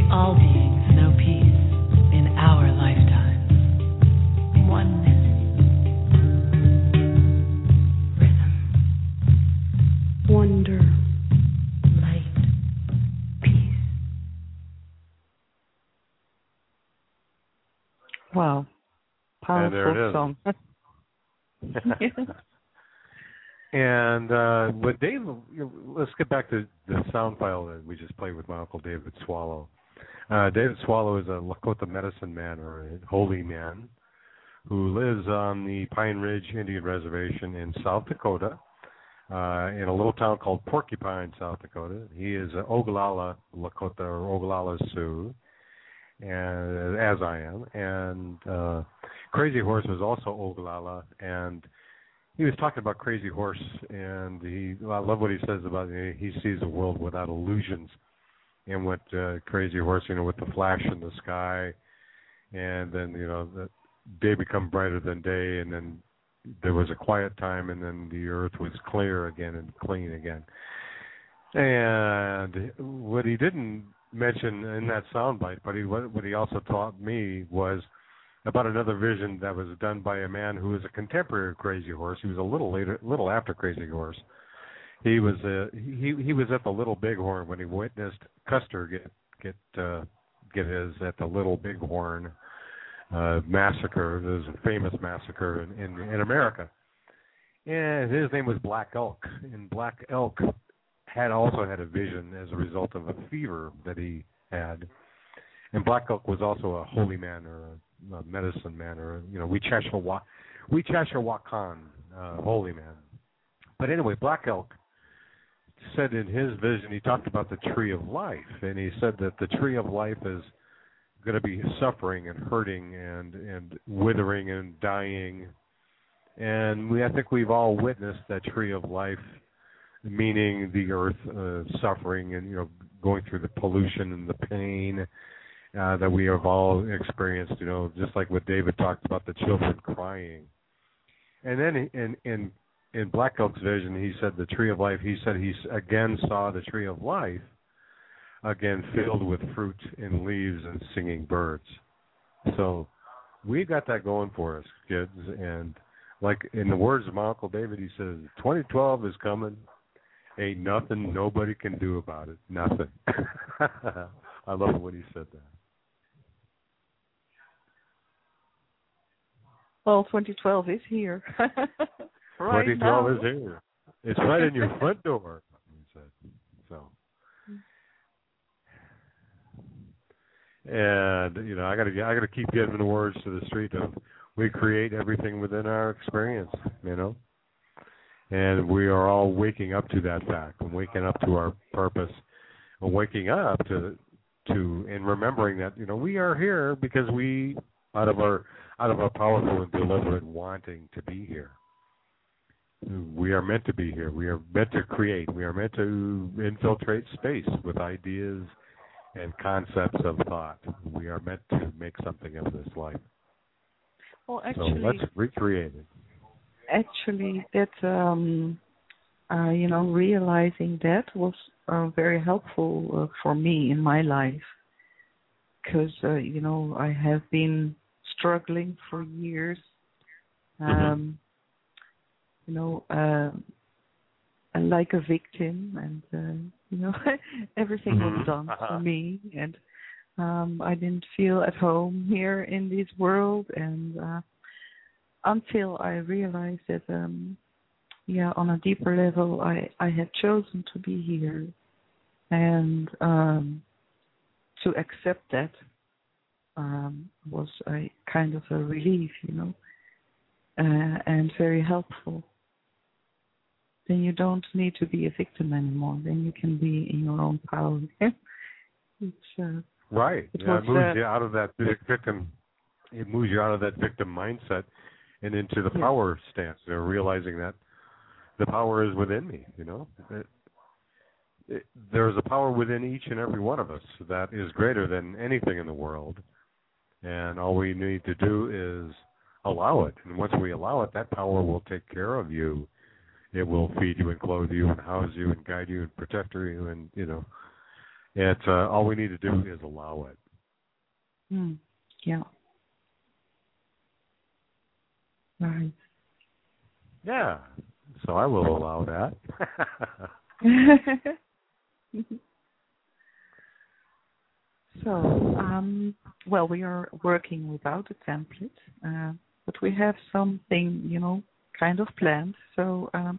all beings know peace in our lifetime. Oneness. Rhythm. Wonder. Light. Peace. Wow. Powerful And there it is. song. And uh, with Dave, you know, let's get back to the sound file that we just played with my Uncle David Swallow. Uh, David Swallow is a Lakota medicine man, or a holy man, who lives on the Pine Ridge Indian Reservation in South Dakota, uh, in a little town called Porcupine, South Dakota. He is an Oglala Lakota, or Oglala Sioux, and as I am. And uh, Crazy Horse was also Oglala, and he was talking about Crazy Horse, and he, I love what he says about it. He sees a world without illusions, and what uh, Crazy Horse, you know, with the flash in the sky, and then, you know, the day become brighter than day, and then there was a quiet time, and then the earth was clear again and clean again. And what he didn't mention in that soundbite, but he, what, what he also taught me was about another vision that was done by a man who was a contemporary of Crazy Horse. He was a little later, little after Crazy Horse. He was uh, he he was at the Little Bighorn when he witnessed Custer get get uh, get his at the Little Bighorn uh, massacre. There was a famous massacre in, in in America, and his name was Black Elk. And Black Elk had also had a vision as a result of a fever that he had. And Black Elk was also a holy man, or a a medicine man, or, you know, Wichashawak, Wichashawakan, uh, holy man. But anyway, Black Elk said in his vision, he talked about the tree of life, and he said that the tree of life is going to be suffering and hurting and, and withering and dying. And we, I think we've all witnessed that tree of life, meaning the earth uh, suffering and, you know, going through the pollution and the pain Uh, that we have all experienced, you know, just like what David talked about, the children crying. And then in in in Black Elk's vision, he said the tree of life, he said he again saw the tree of life, again filled with fruit and leaves and singing birds. So we got that going for us, kids. And like in the words of my Uncle David, he says, twenty twelve is coming. Ain't nothing nobody can do about it. Nothing. I love it when he said that. Well, twenty twelve is here. Right twenty twelve now. is here. It's right in your front door, he said. So, and you know, I got to I got to keep giving the words to the street of we create everything within our experience, you know, and we are all waking up to that fact and waking up to our purpose and waking up to to and remembering that, you know, we are here because we out of our out of our powerful and deliberate wanting to be here. We are meant to be here. We are meant to create. We are meant to infiltrate space with ideas and concepts of thought. We are meant to make something of this life. Well, actually, so let's recreate it. Actually, that um, uh, you know, realizing that was uh, very helpful uh, for me in my life, because uh, you know, I have been struggling for years. Um, mm-hmm. You know, uh, like a victim, and uh, you know, everything mm-hmm. was done for me, and um, I didn't feel at home here in this world, and uh, until I realized that, um, yeah, on a deeper level, I I had chosen to be here, and um, to accept that um, was a kind of a relief, you know, uh, and very helpful. Then you don't need to be a victim anymore. Then you can be in your own power. it's, uh, right. It, yeah, was, it moves uh, you out of that victim. It moves you out of that victim mindset and into the yeah. power stance. You know, realizing that the power is within me. You know, it, it, there is a power within each and every one of us that is greater than anything in the world, and all we need to do is allow it. And once we allow it, that power will take care of you. It will feed you and clothe you and house you and guide you and protect you and, you know, It's uh, all we need to do is allow it. Mm. Yeah. Right. Yeah. So I will allow that. So, um, well, we are working without a template, uh, but we have something, you know, kind of planned. So, um,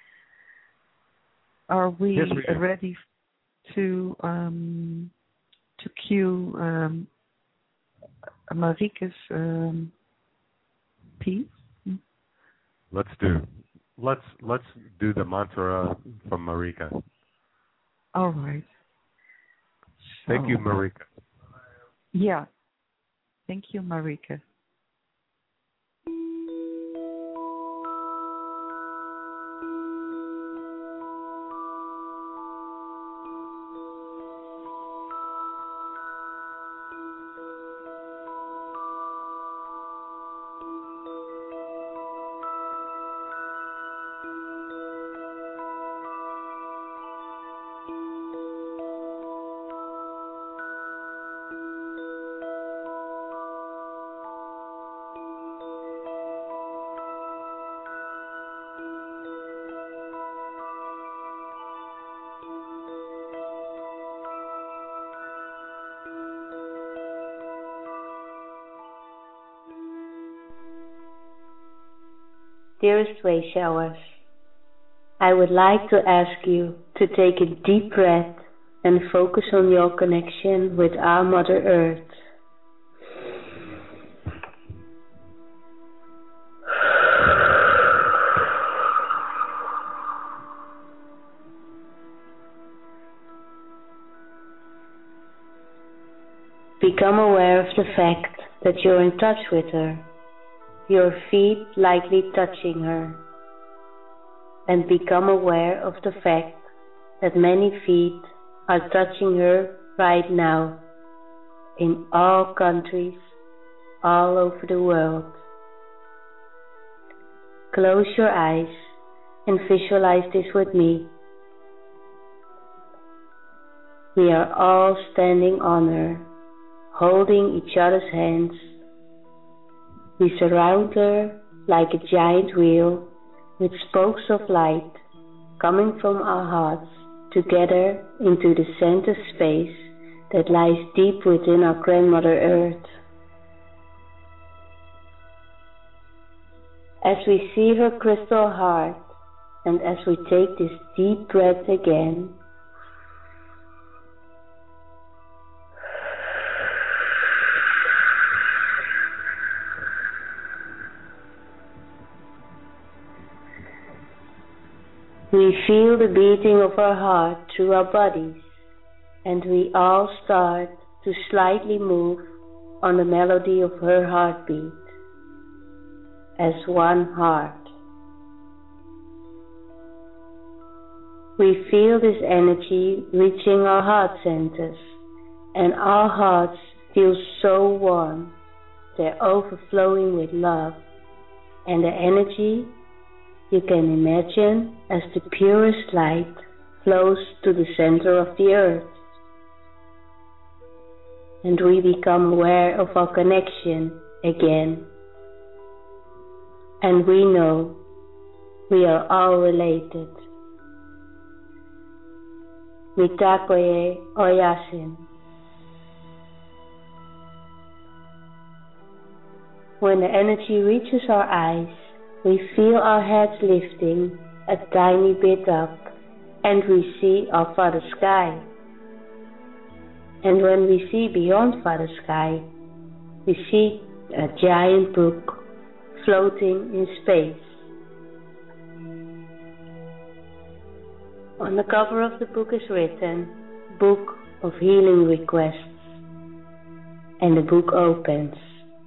are we, Yes, we ready to um, to cue um, Marike's um, piece? Let's do. Let's let's do the mantra from Marika. All right. Thank So, you, Marika. Yeah. Thank you, Marika. Dearest Way Showers, I would like to ask you to take a deep breath and focus on your connection with our Mother Earth. Become aware of the fact that you're in touch with her, your feet lightly touching her, and become aware of the fact that many feet are touching her right now in all countries, all over the world. Close your eyes and visualize this with me. We are all standing on her, holding each other's hands. We surround her like a giant wheel with spokes of light coming from our hearts together into the center space that lies deep within our Grandmother Earth. As we see her crystal heart and as we take this deep breath again, we feel the beating of our heart through our bodies, and we all start to slightly move on the melody of her heartbeat as one heart. We feel this energy reaching our heart centers, and our hearts feel so warm. They're overflowing with love, and the energy, you can imagine, as the purest light flows to the center of the earth. And we become aware of our connection again. And we know we are all related. Mitakoye Oyasin. When the energy reaches our eyes, we feel our heads lifting a tiny bit up, and we see our Father Sky. And when we see beyond Father Sky, we see a giant book floating in space. On the cover of the book is written, Book of Healing Requests, and the book opens.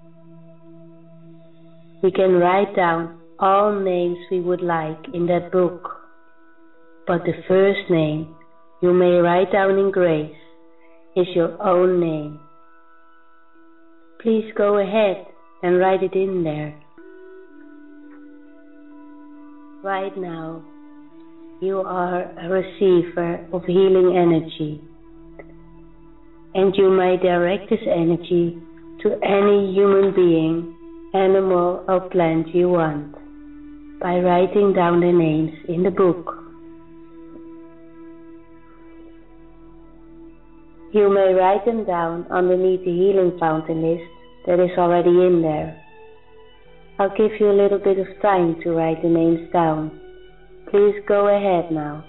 We can write down all names we would like in that book, but the first name you may write down in grace is your own name. Please go ahead and write it in there. Right now, you are a receiver of healing energy, and you may direct this energy to any human being, animal or plant you want by writing down their names in the book. You may write them down underneath the healing fountain list that is already in there. I'll give you a little bit of time to write the names down. Please go ahead now.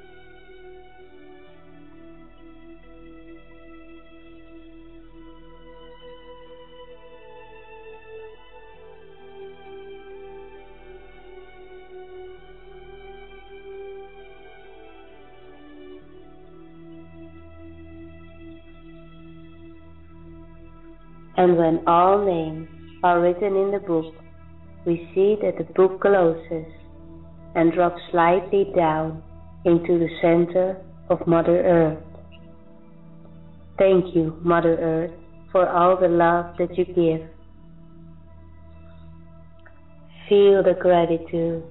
And when all names are written in the book, we see that the book closes and drops slightly down into the center of Mother Earth. Thank you, Mother Earth, for all the love that you give. Feel the gratitude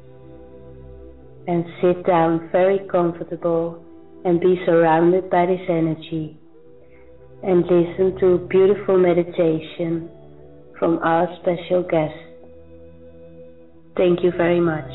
and sit down very comfortable and be surrounded by this energy. And listen to a beautiful meditation from our special guest. Thank you very much.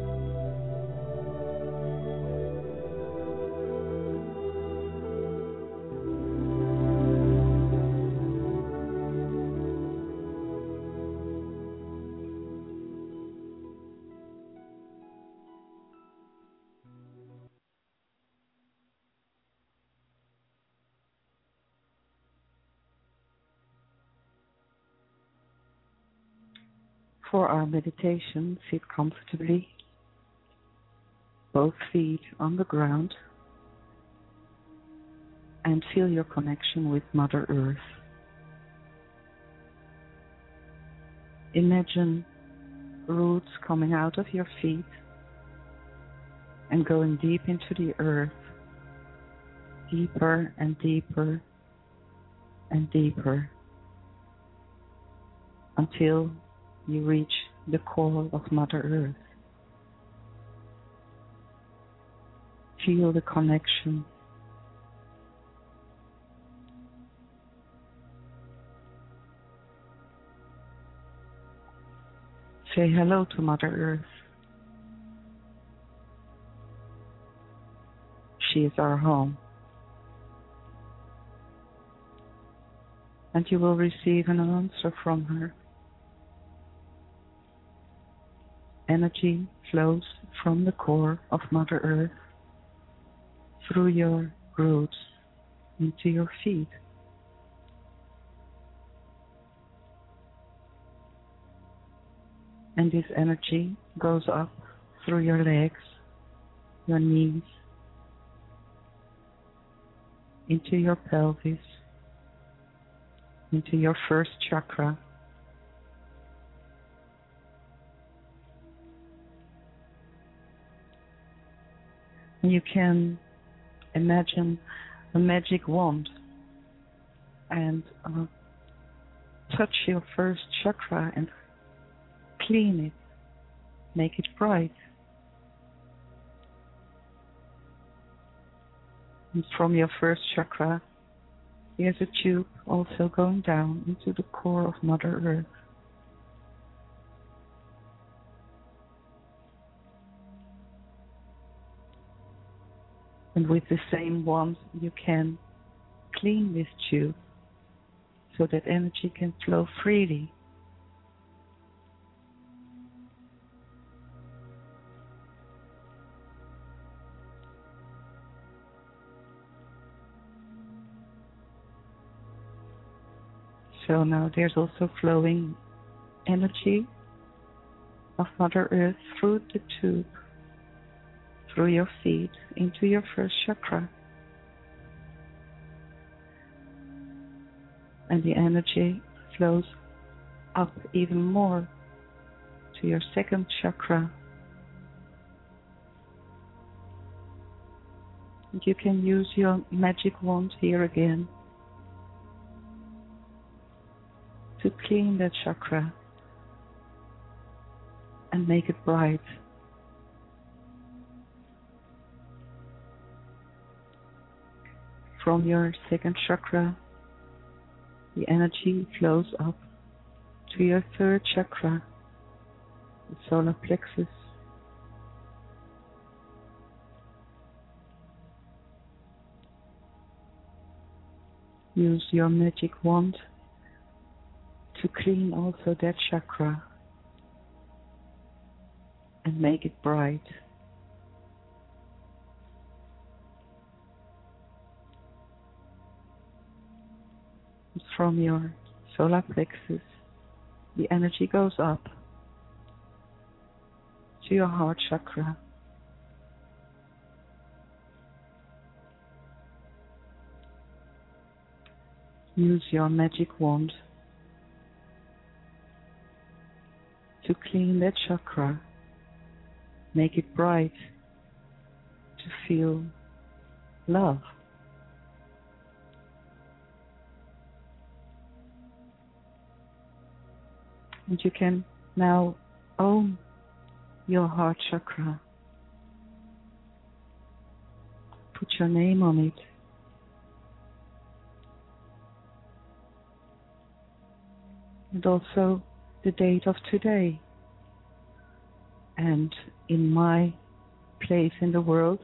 For our meditation, sit comfortably, both feet on the ground, and feel your connection with Mother Earth. Imagine roots coming out of your feet and going deep into the earth, deeper and deeper and deeper, until you reach the core of Mother Earth. Feel the connection. Say hello to Mother Earth. She is our home. And you will receive an answer from her. Energy flows from the core of Mother Earth through your roots into your feet. And this energy goes up through your legs, your knees, into your pelvis, into your first chakra, you can imagine a magic wand and uh, touch your first chakra and clean it, make it bright. And from your first chakra, here's a tube also going down into the core of Mother Earth. And with the same wand, you can clean this tube so that energy can flow freely. So now there's also flowing energy of Mother Earth through the tube, through your feet, into your first chakra. And the energy flows up even more to your second chakra. And you can use your magic wand here again to clean that chakra and make it bright. From your second chakra, the energy flows up to your third chakra, the solar plexus. Use your magic wand to clean also that chakra and make it bright. From your solar plexus, the energy goes up to your heart chakra. Use your magic wand to clean that chakra, make it bright, to feel love. And you can now own your heart chakra. Put your name on it. And also the date of today. And in my place in the world,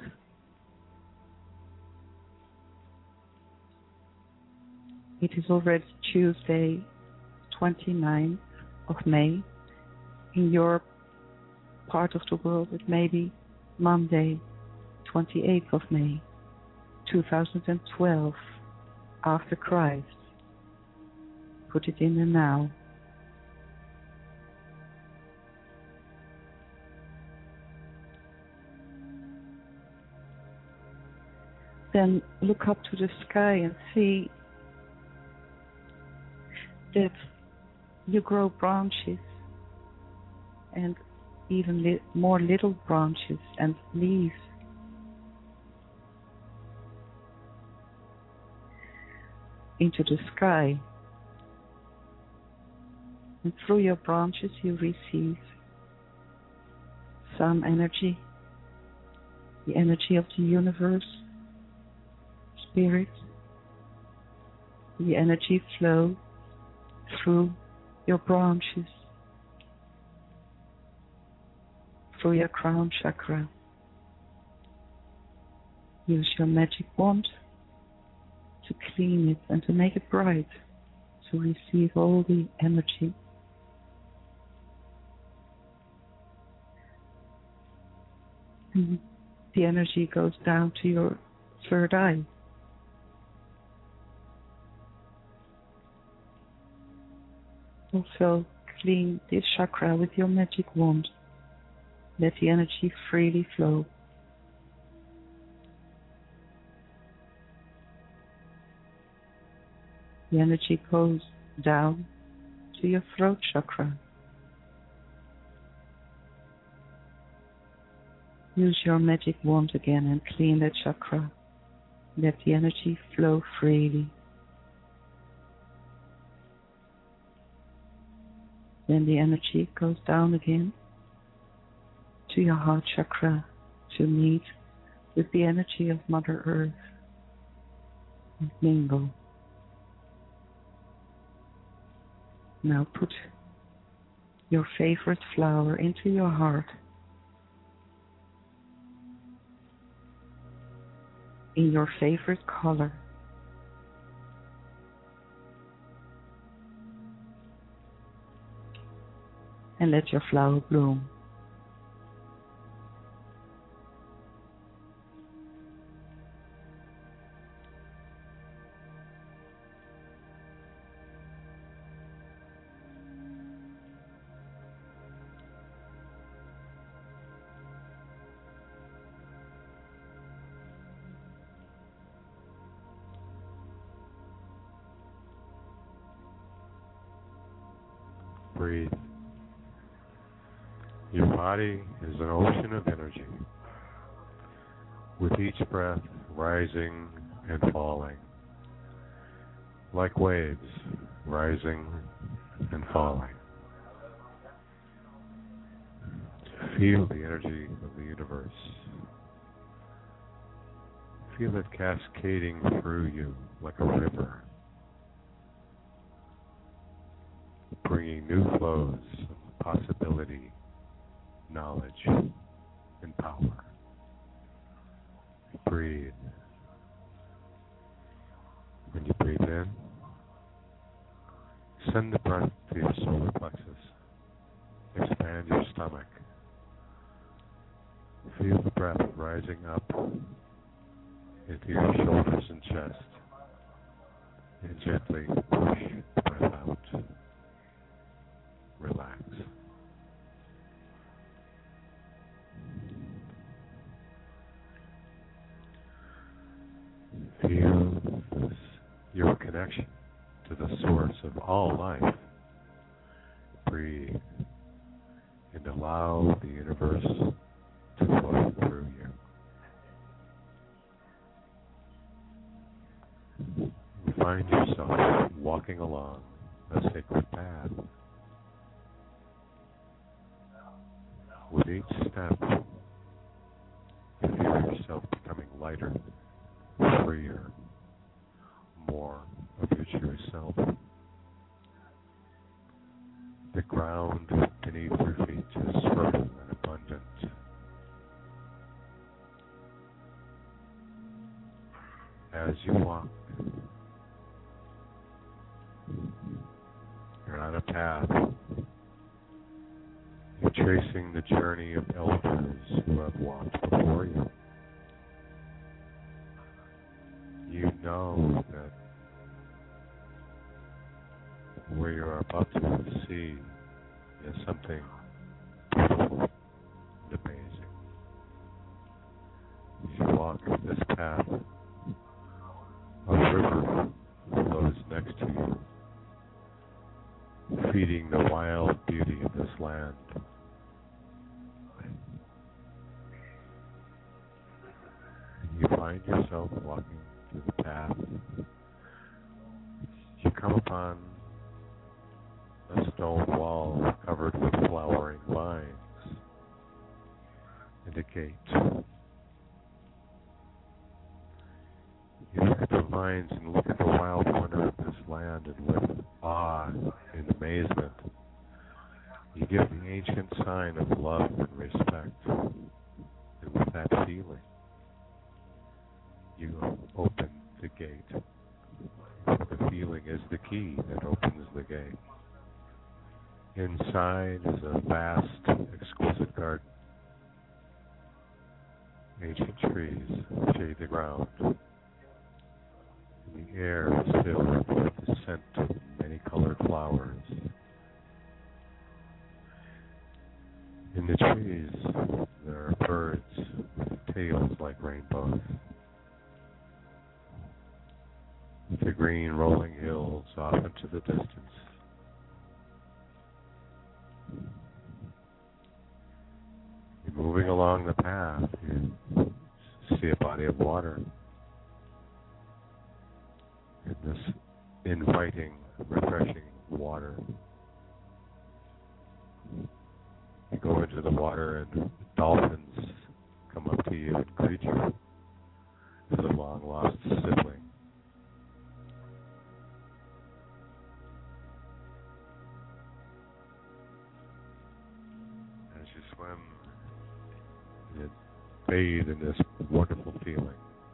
it is already Tuesday, twenty-ninth of May. In your part of the world, it may be Monday, twenty-eighth of May, two thousand twelve, after Christ. Put it in the now. Then look up to the sky and see that you grow branches and even li- more little branches and leaves. Into the sky. And through your branches you receive some energy, the energy of the universe, spirit, the energy flow through your branches, through your crown chakra. Use your magic wand to clean it and to make it bright, to receive all the energy. And the energy goes down to your third eye. Also clean this chakra with your magic wand. Let the energy freely flow. The energy goes down to your throat chakra. Use your magic wand again and clean that chakra. Let the energy flow freely. Then the energy goes down again to your heart chakra to meet with the energy of Mother Earth and mingle. Now put your favorite flower into your heart. In your favorite color. And let your flower bloom. Breathe. Your body is an ocean of energy, with each breath rising and falling, like waves rising and falling. Feel the energy of the universe Feel it cascading through you like a river, bringing new flows of possibility, knowledge, and power. Breathe. When you breathe in, send the breath to your solar plexus. Expand your stomach. Feel the breath rising up into your shoulders and chest. And gently push the breath out. Relax. Feel this, your connection to the source of all life. Breathe and allow the universe to flow through you. You find yourself walking along a sacred path. With each step, you feel yourself becoming lighter, freer, more of your true self. The ground beneath your feet is fertile and abundant. As you walk, you're on a path. You're tracing the journey of elders who have walked before you. You know that where you're about to see is something beautiful and amazing. As you walk this path, a river flows next to you, feeding the wild beauty of this land. You find yourself walking through the path. You come upon a stone wall covered with flowering vines and a gate. You look at the vines and look at the wild wonder of this land, and with awe and amazement, you give the ancient sign of love and respect. And with that feeling, you open the gate. The feeling is the key that opens the gate. Inside is a vast, exquisite garden. Ancient trees shade the ground. And the air is filled with the scent of many colored flowers. In the trees, there are birds with tails like rainbows. The green rolling hills off into the distance. You're moving along the path, you see a body of water. And this inviting, refreshing water. You go into the water and dolphins come up to you and greet you as a long-lost sibling. As you swim, you bathe in this wonderful feeling.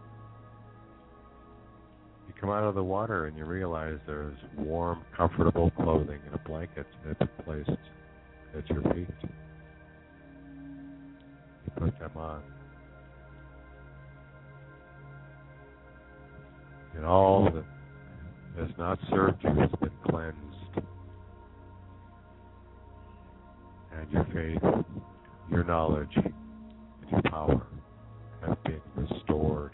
You come out of the water and you realize there's warm, comfortable clothing and a blanket that's placed at your feet. You put them on. And all that has not served you has been cleansed. And your faith, your knowledge, and your power have been restored.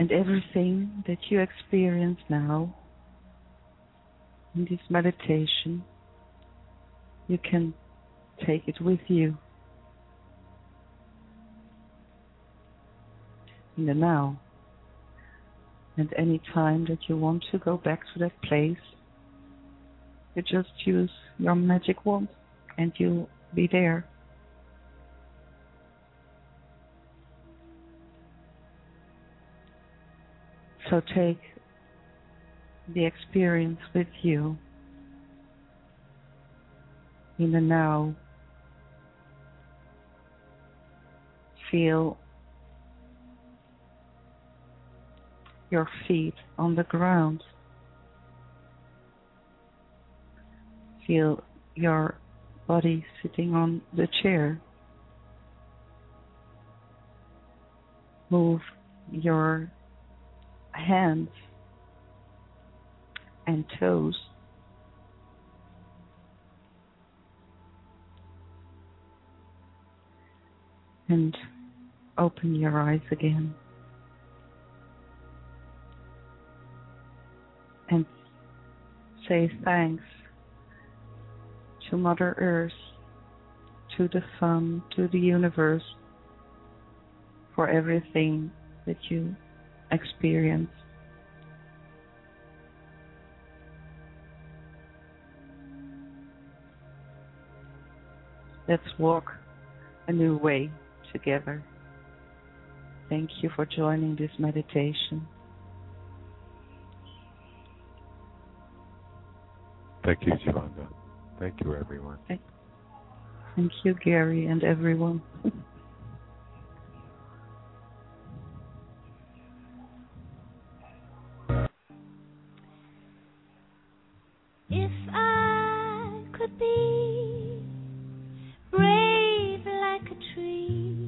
And everything that you experience now in this meditation, you can take it with you in the now. And any time that you want to go back to that place, you just use your magic wand and you'll be there. So take the experience with you in the now. Feel your feet on the ground. Feel your body sitting on the chair. Move your hands and toes. And open your eyes again. And say thanks to Mother Earth, to the sun, to the universe, for everything that you experience. Let's walk a new way together. Thank you for joining this meditation. Thank you, Yolanda. Thank you, everyone. Thank you, Gary, and everyone. If I could be brave like a tree,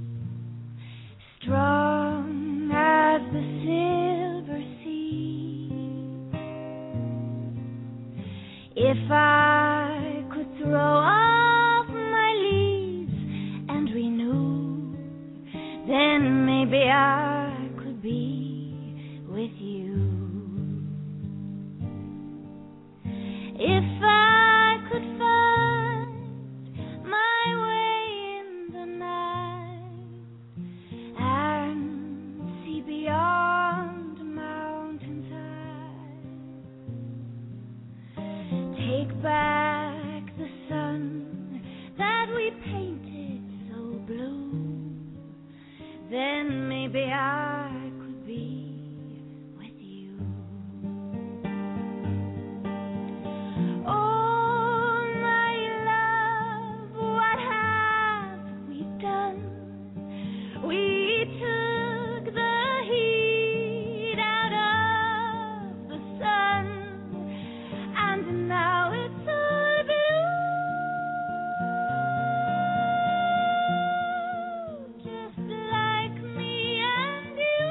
strong as the silver sea, if I could throw off my leaves and renew, then maybe I could be with you. If I could find my way in the night and see beyond the mountainside, take back the sun that we painted so blue, then maybe I could be with you. Oh, my love, what have we done? We took the heat out of the sun, and now it's all blue, just like me and you.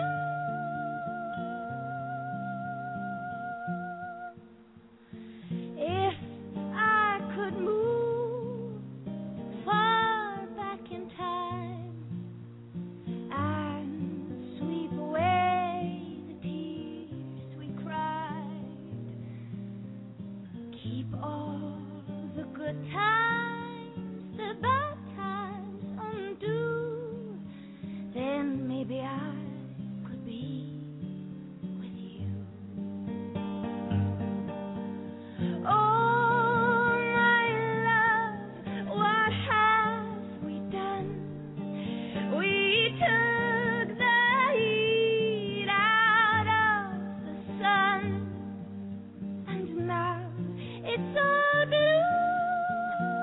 If I could move far back in time and sweep away the tears we cried, keep all the good times, the bad times undo, then maybe I could be with you. Oh, my love, what have we done? We took the heat out of the sun, and now it's all blue,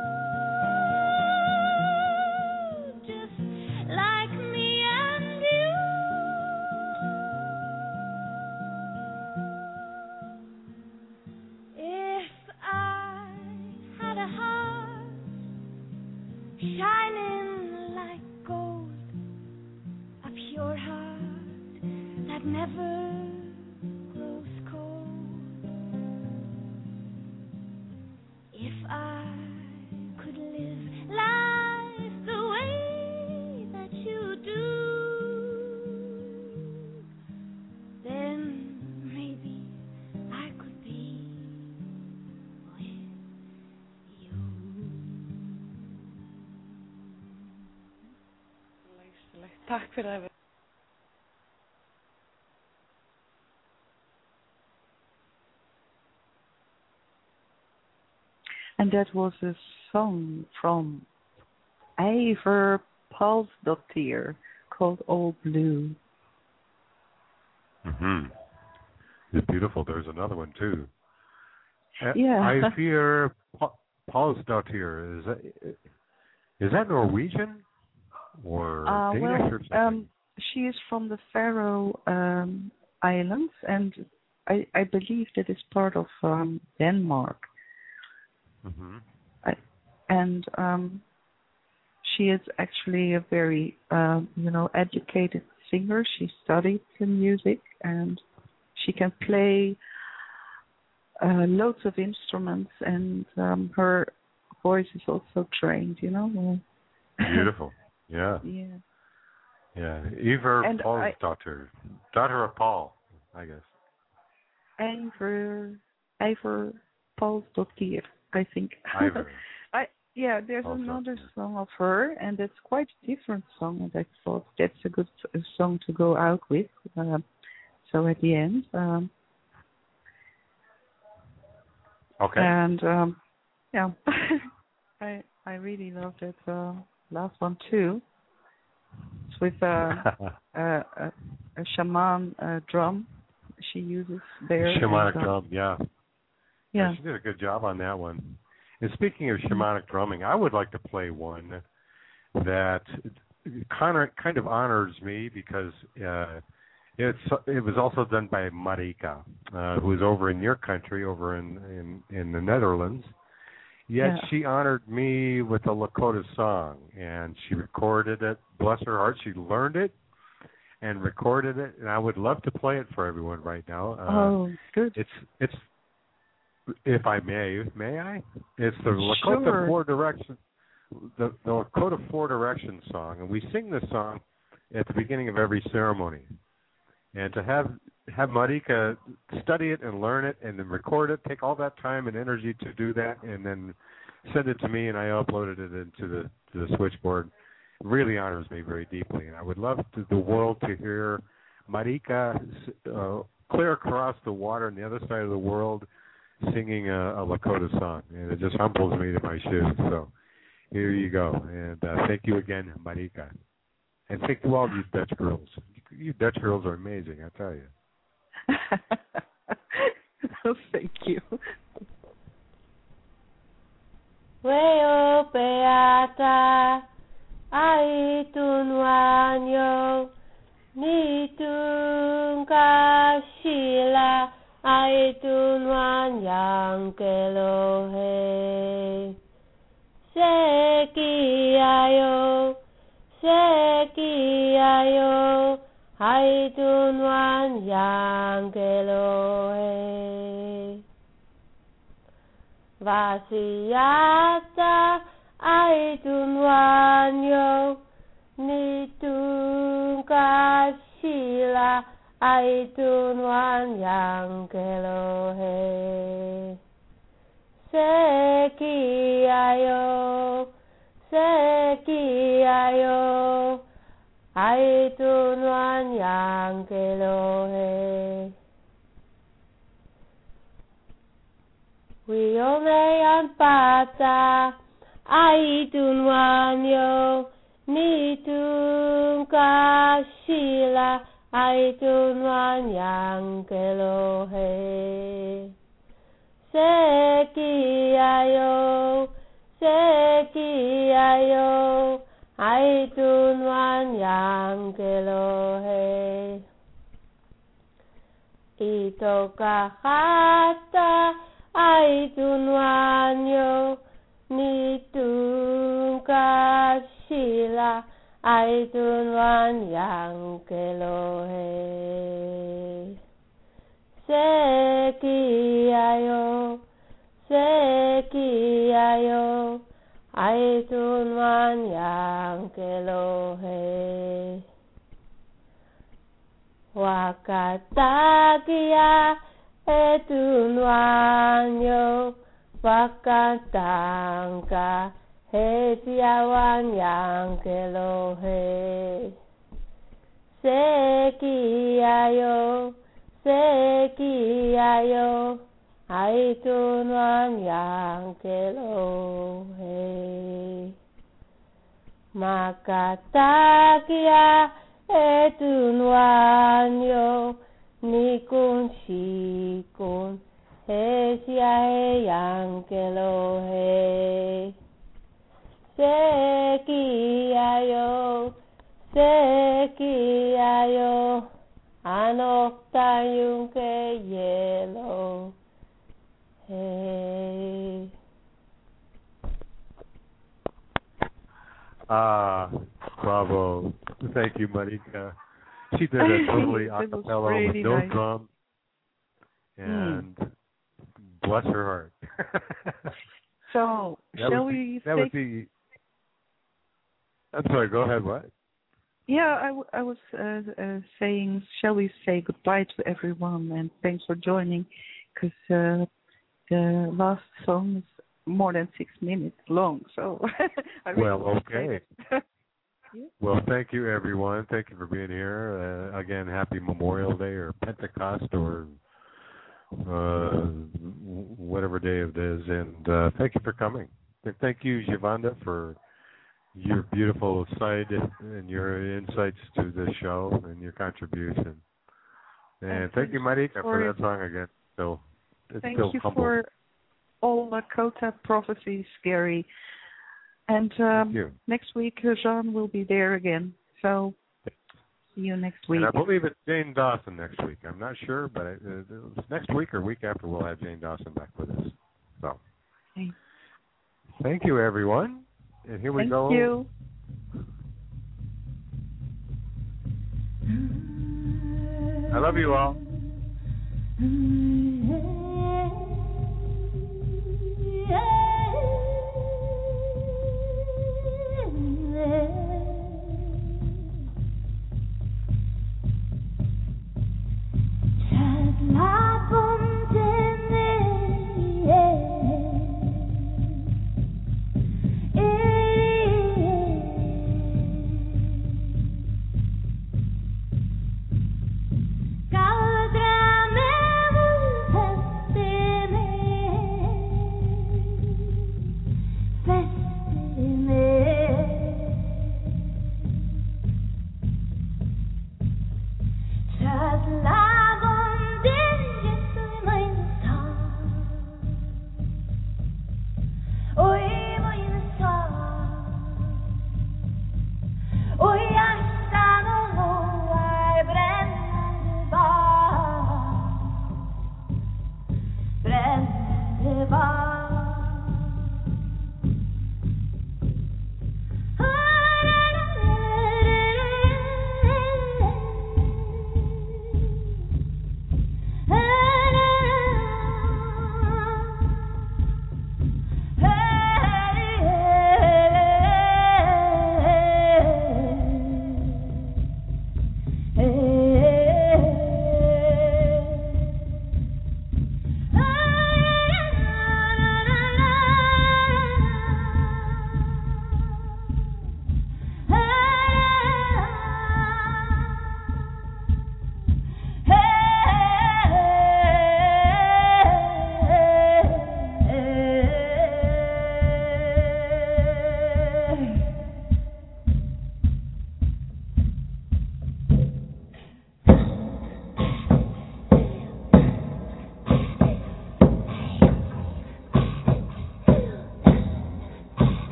Tack för det. And that was a song from Eivor Pálsdóttir called Old Blue. Mm-hmm. It's beautiful. There's another one too. Yeah. Eivor Pálsdóttir. Is that is that Norwegian or uh, Danish well, or something? Um, she is from the Faroe um, Islands, and I, I believe that is part of um, Denmark. Mm-hmm. I, and um, she is actually a very, uh, you know, educated singer. She studied the music, and she can play uh, loads of instruments, and um, her voice is also trained, you know. Beautiful. Yeah. Yeah. Yeah. Eivor And Paul's I- daughter. Daughter of Paul, I guess. Eivor, Eivor Pálsdóttir, I think. Eivor. I yeah, there's Pálsdóttir. another song of her, and it's quite a different song, and I thought that's a good uh, song to go out with. Um, so at the end, um, Okay. and um, yeah, I I really love that uh, last one too. It's with uh, a, a, a shaman uh, drum she uses there. Shamanic and, uh, drum, yeah. Yeah. She did a good job on that one. And speaking of shamanic drumming, I would like to play one that kind of kind of honors me because uh, it's it was also done by Marika, uh, who is over in your country, over in in, in the Netherlands. Yet Yeah. she honored me with a Lakota song, and she recorded it. Bless her heart, she learned it and recorded it, and I would love to play it for everyone right now. Uh, Oh, good. It's it's if I may, may I? It's the Lakota Sure. Four Direction, the, the Lakota Four Direction song, and we sing this song at the beginning of every ceremony. And to have have Marika study it and learn it and then record it, take all that time and energy to do that, and then send it to me, and I uploaded it into the to the switchboard. Really honors me very deeply, and I would love to, the world to hear Marika uh, clear across the water on the other side of the world singing a, a Lakota song, and it just humbles me to my shoes. So here you go, and uh, thank you again, Marika, and thank you all you Dutch girls. You Dutch girls are amazing, I tell you. Thank you. Weo peata aitun wanyo nitun kashila aitun wanyang kelohe seki ayo seki ayo aitun wanyang kelohe Vasiyata aitun wanyo nitun kashila aitun wanyang kelohe seki ayo seki ayo aitun wanyang kelohe Wiomeyan pata aitun wanyo nitun kashila aitun wanyang kelohe seki ayo seki ayo aitun wanyang kelohe ito kahata aitun wanyo nitun kashila aitun wanyang kelohe seki ayo seki ayo aitun wanyang kelohe wakatakia etun wanyo wakatangka hetia wanyang kelohe Sekiayo, Sekiayo, Aitunwan yang kelohe. Makatakia etunwan yo, nikun shikun, hesiahe yang kelohe. Sekiayo, Sekiayo, Anokta ke yellow. Hey. Ah, bravo. Thank you, Marika. She did a totally a cappella with no nice. drum. And mm. bless her heart. So, that shall would be, we That say... would be... I'm sorry, go ahead, what? Yeah, I, w- I was uh, uh, saying, shall we say goodbye to everyone and thanks for joining, because uh, the last song is more than six minutes long, so I really Well, want to okay. say that. Yeah. Well, thank you, everyone. Thank you for being here. Uh, again, happy Memorial Day or Pentecost or uh, whatever day it is, and uh, thank you for coming. And thank you, Giovanna, for your beautiful side and your insights to the show and your contribution. And thank, thank you, Marika, for, for that song again. So it's thank still you humble. for all Lakota prophecies, Gary. And um, you. next week, uh, Jean will be there again. So see you next week. And I believe it's Jane Dawson next week. I'm not sure, but it, it's next week or week after we'll have Jane Dawson back with us. So okay. Thank you, everyone. And here we Thank go. Thank you. I love you all. Caldra me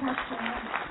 Pastor.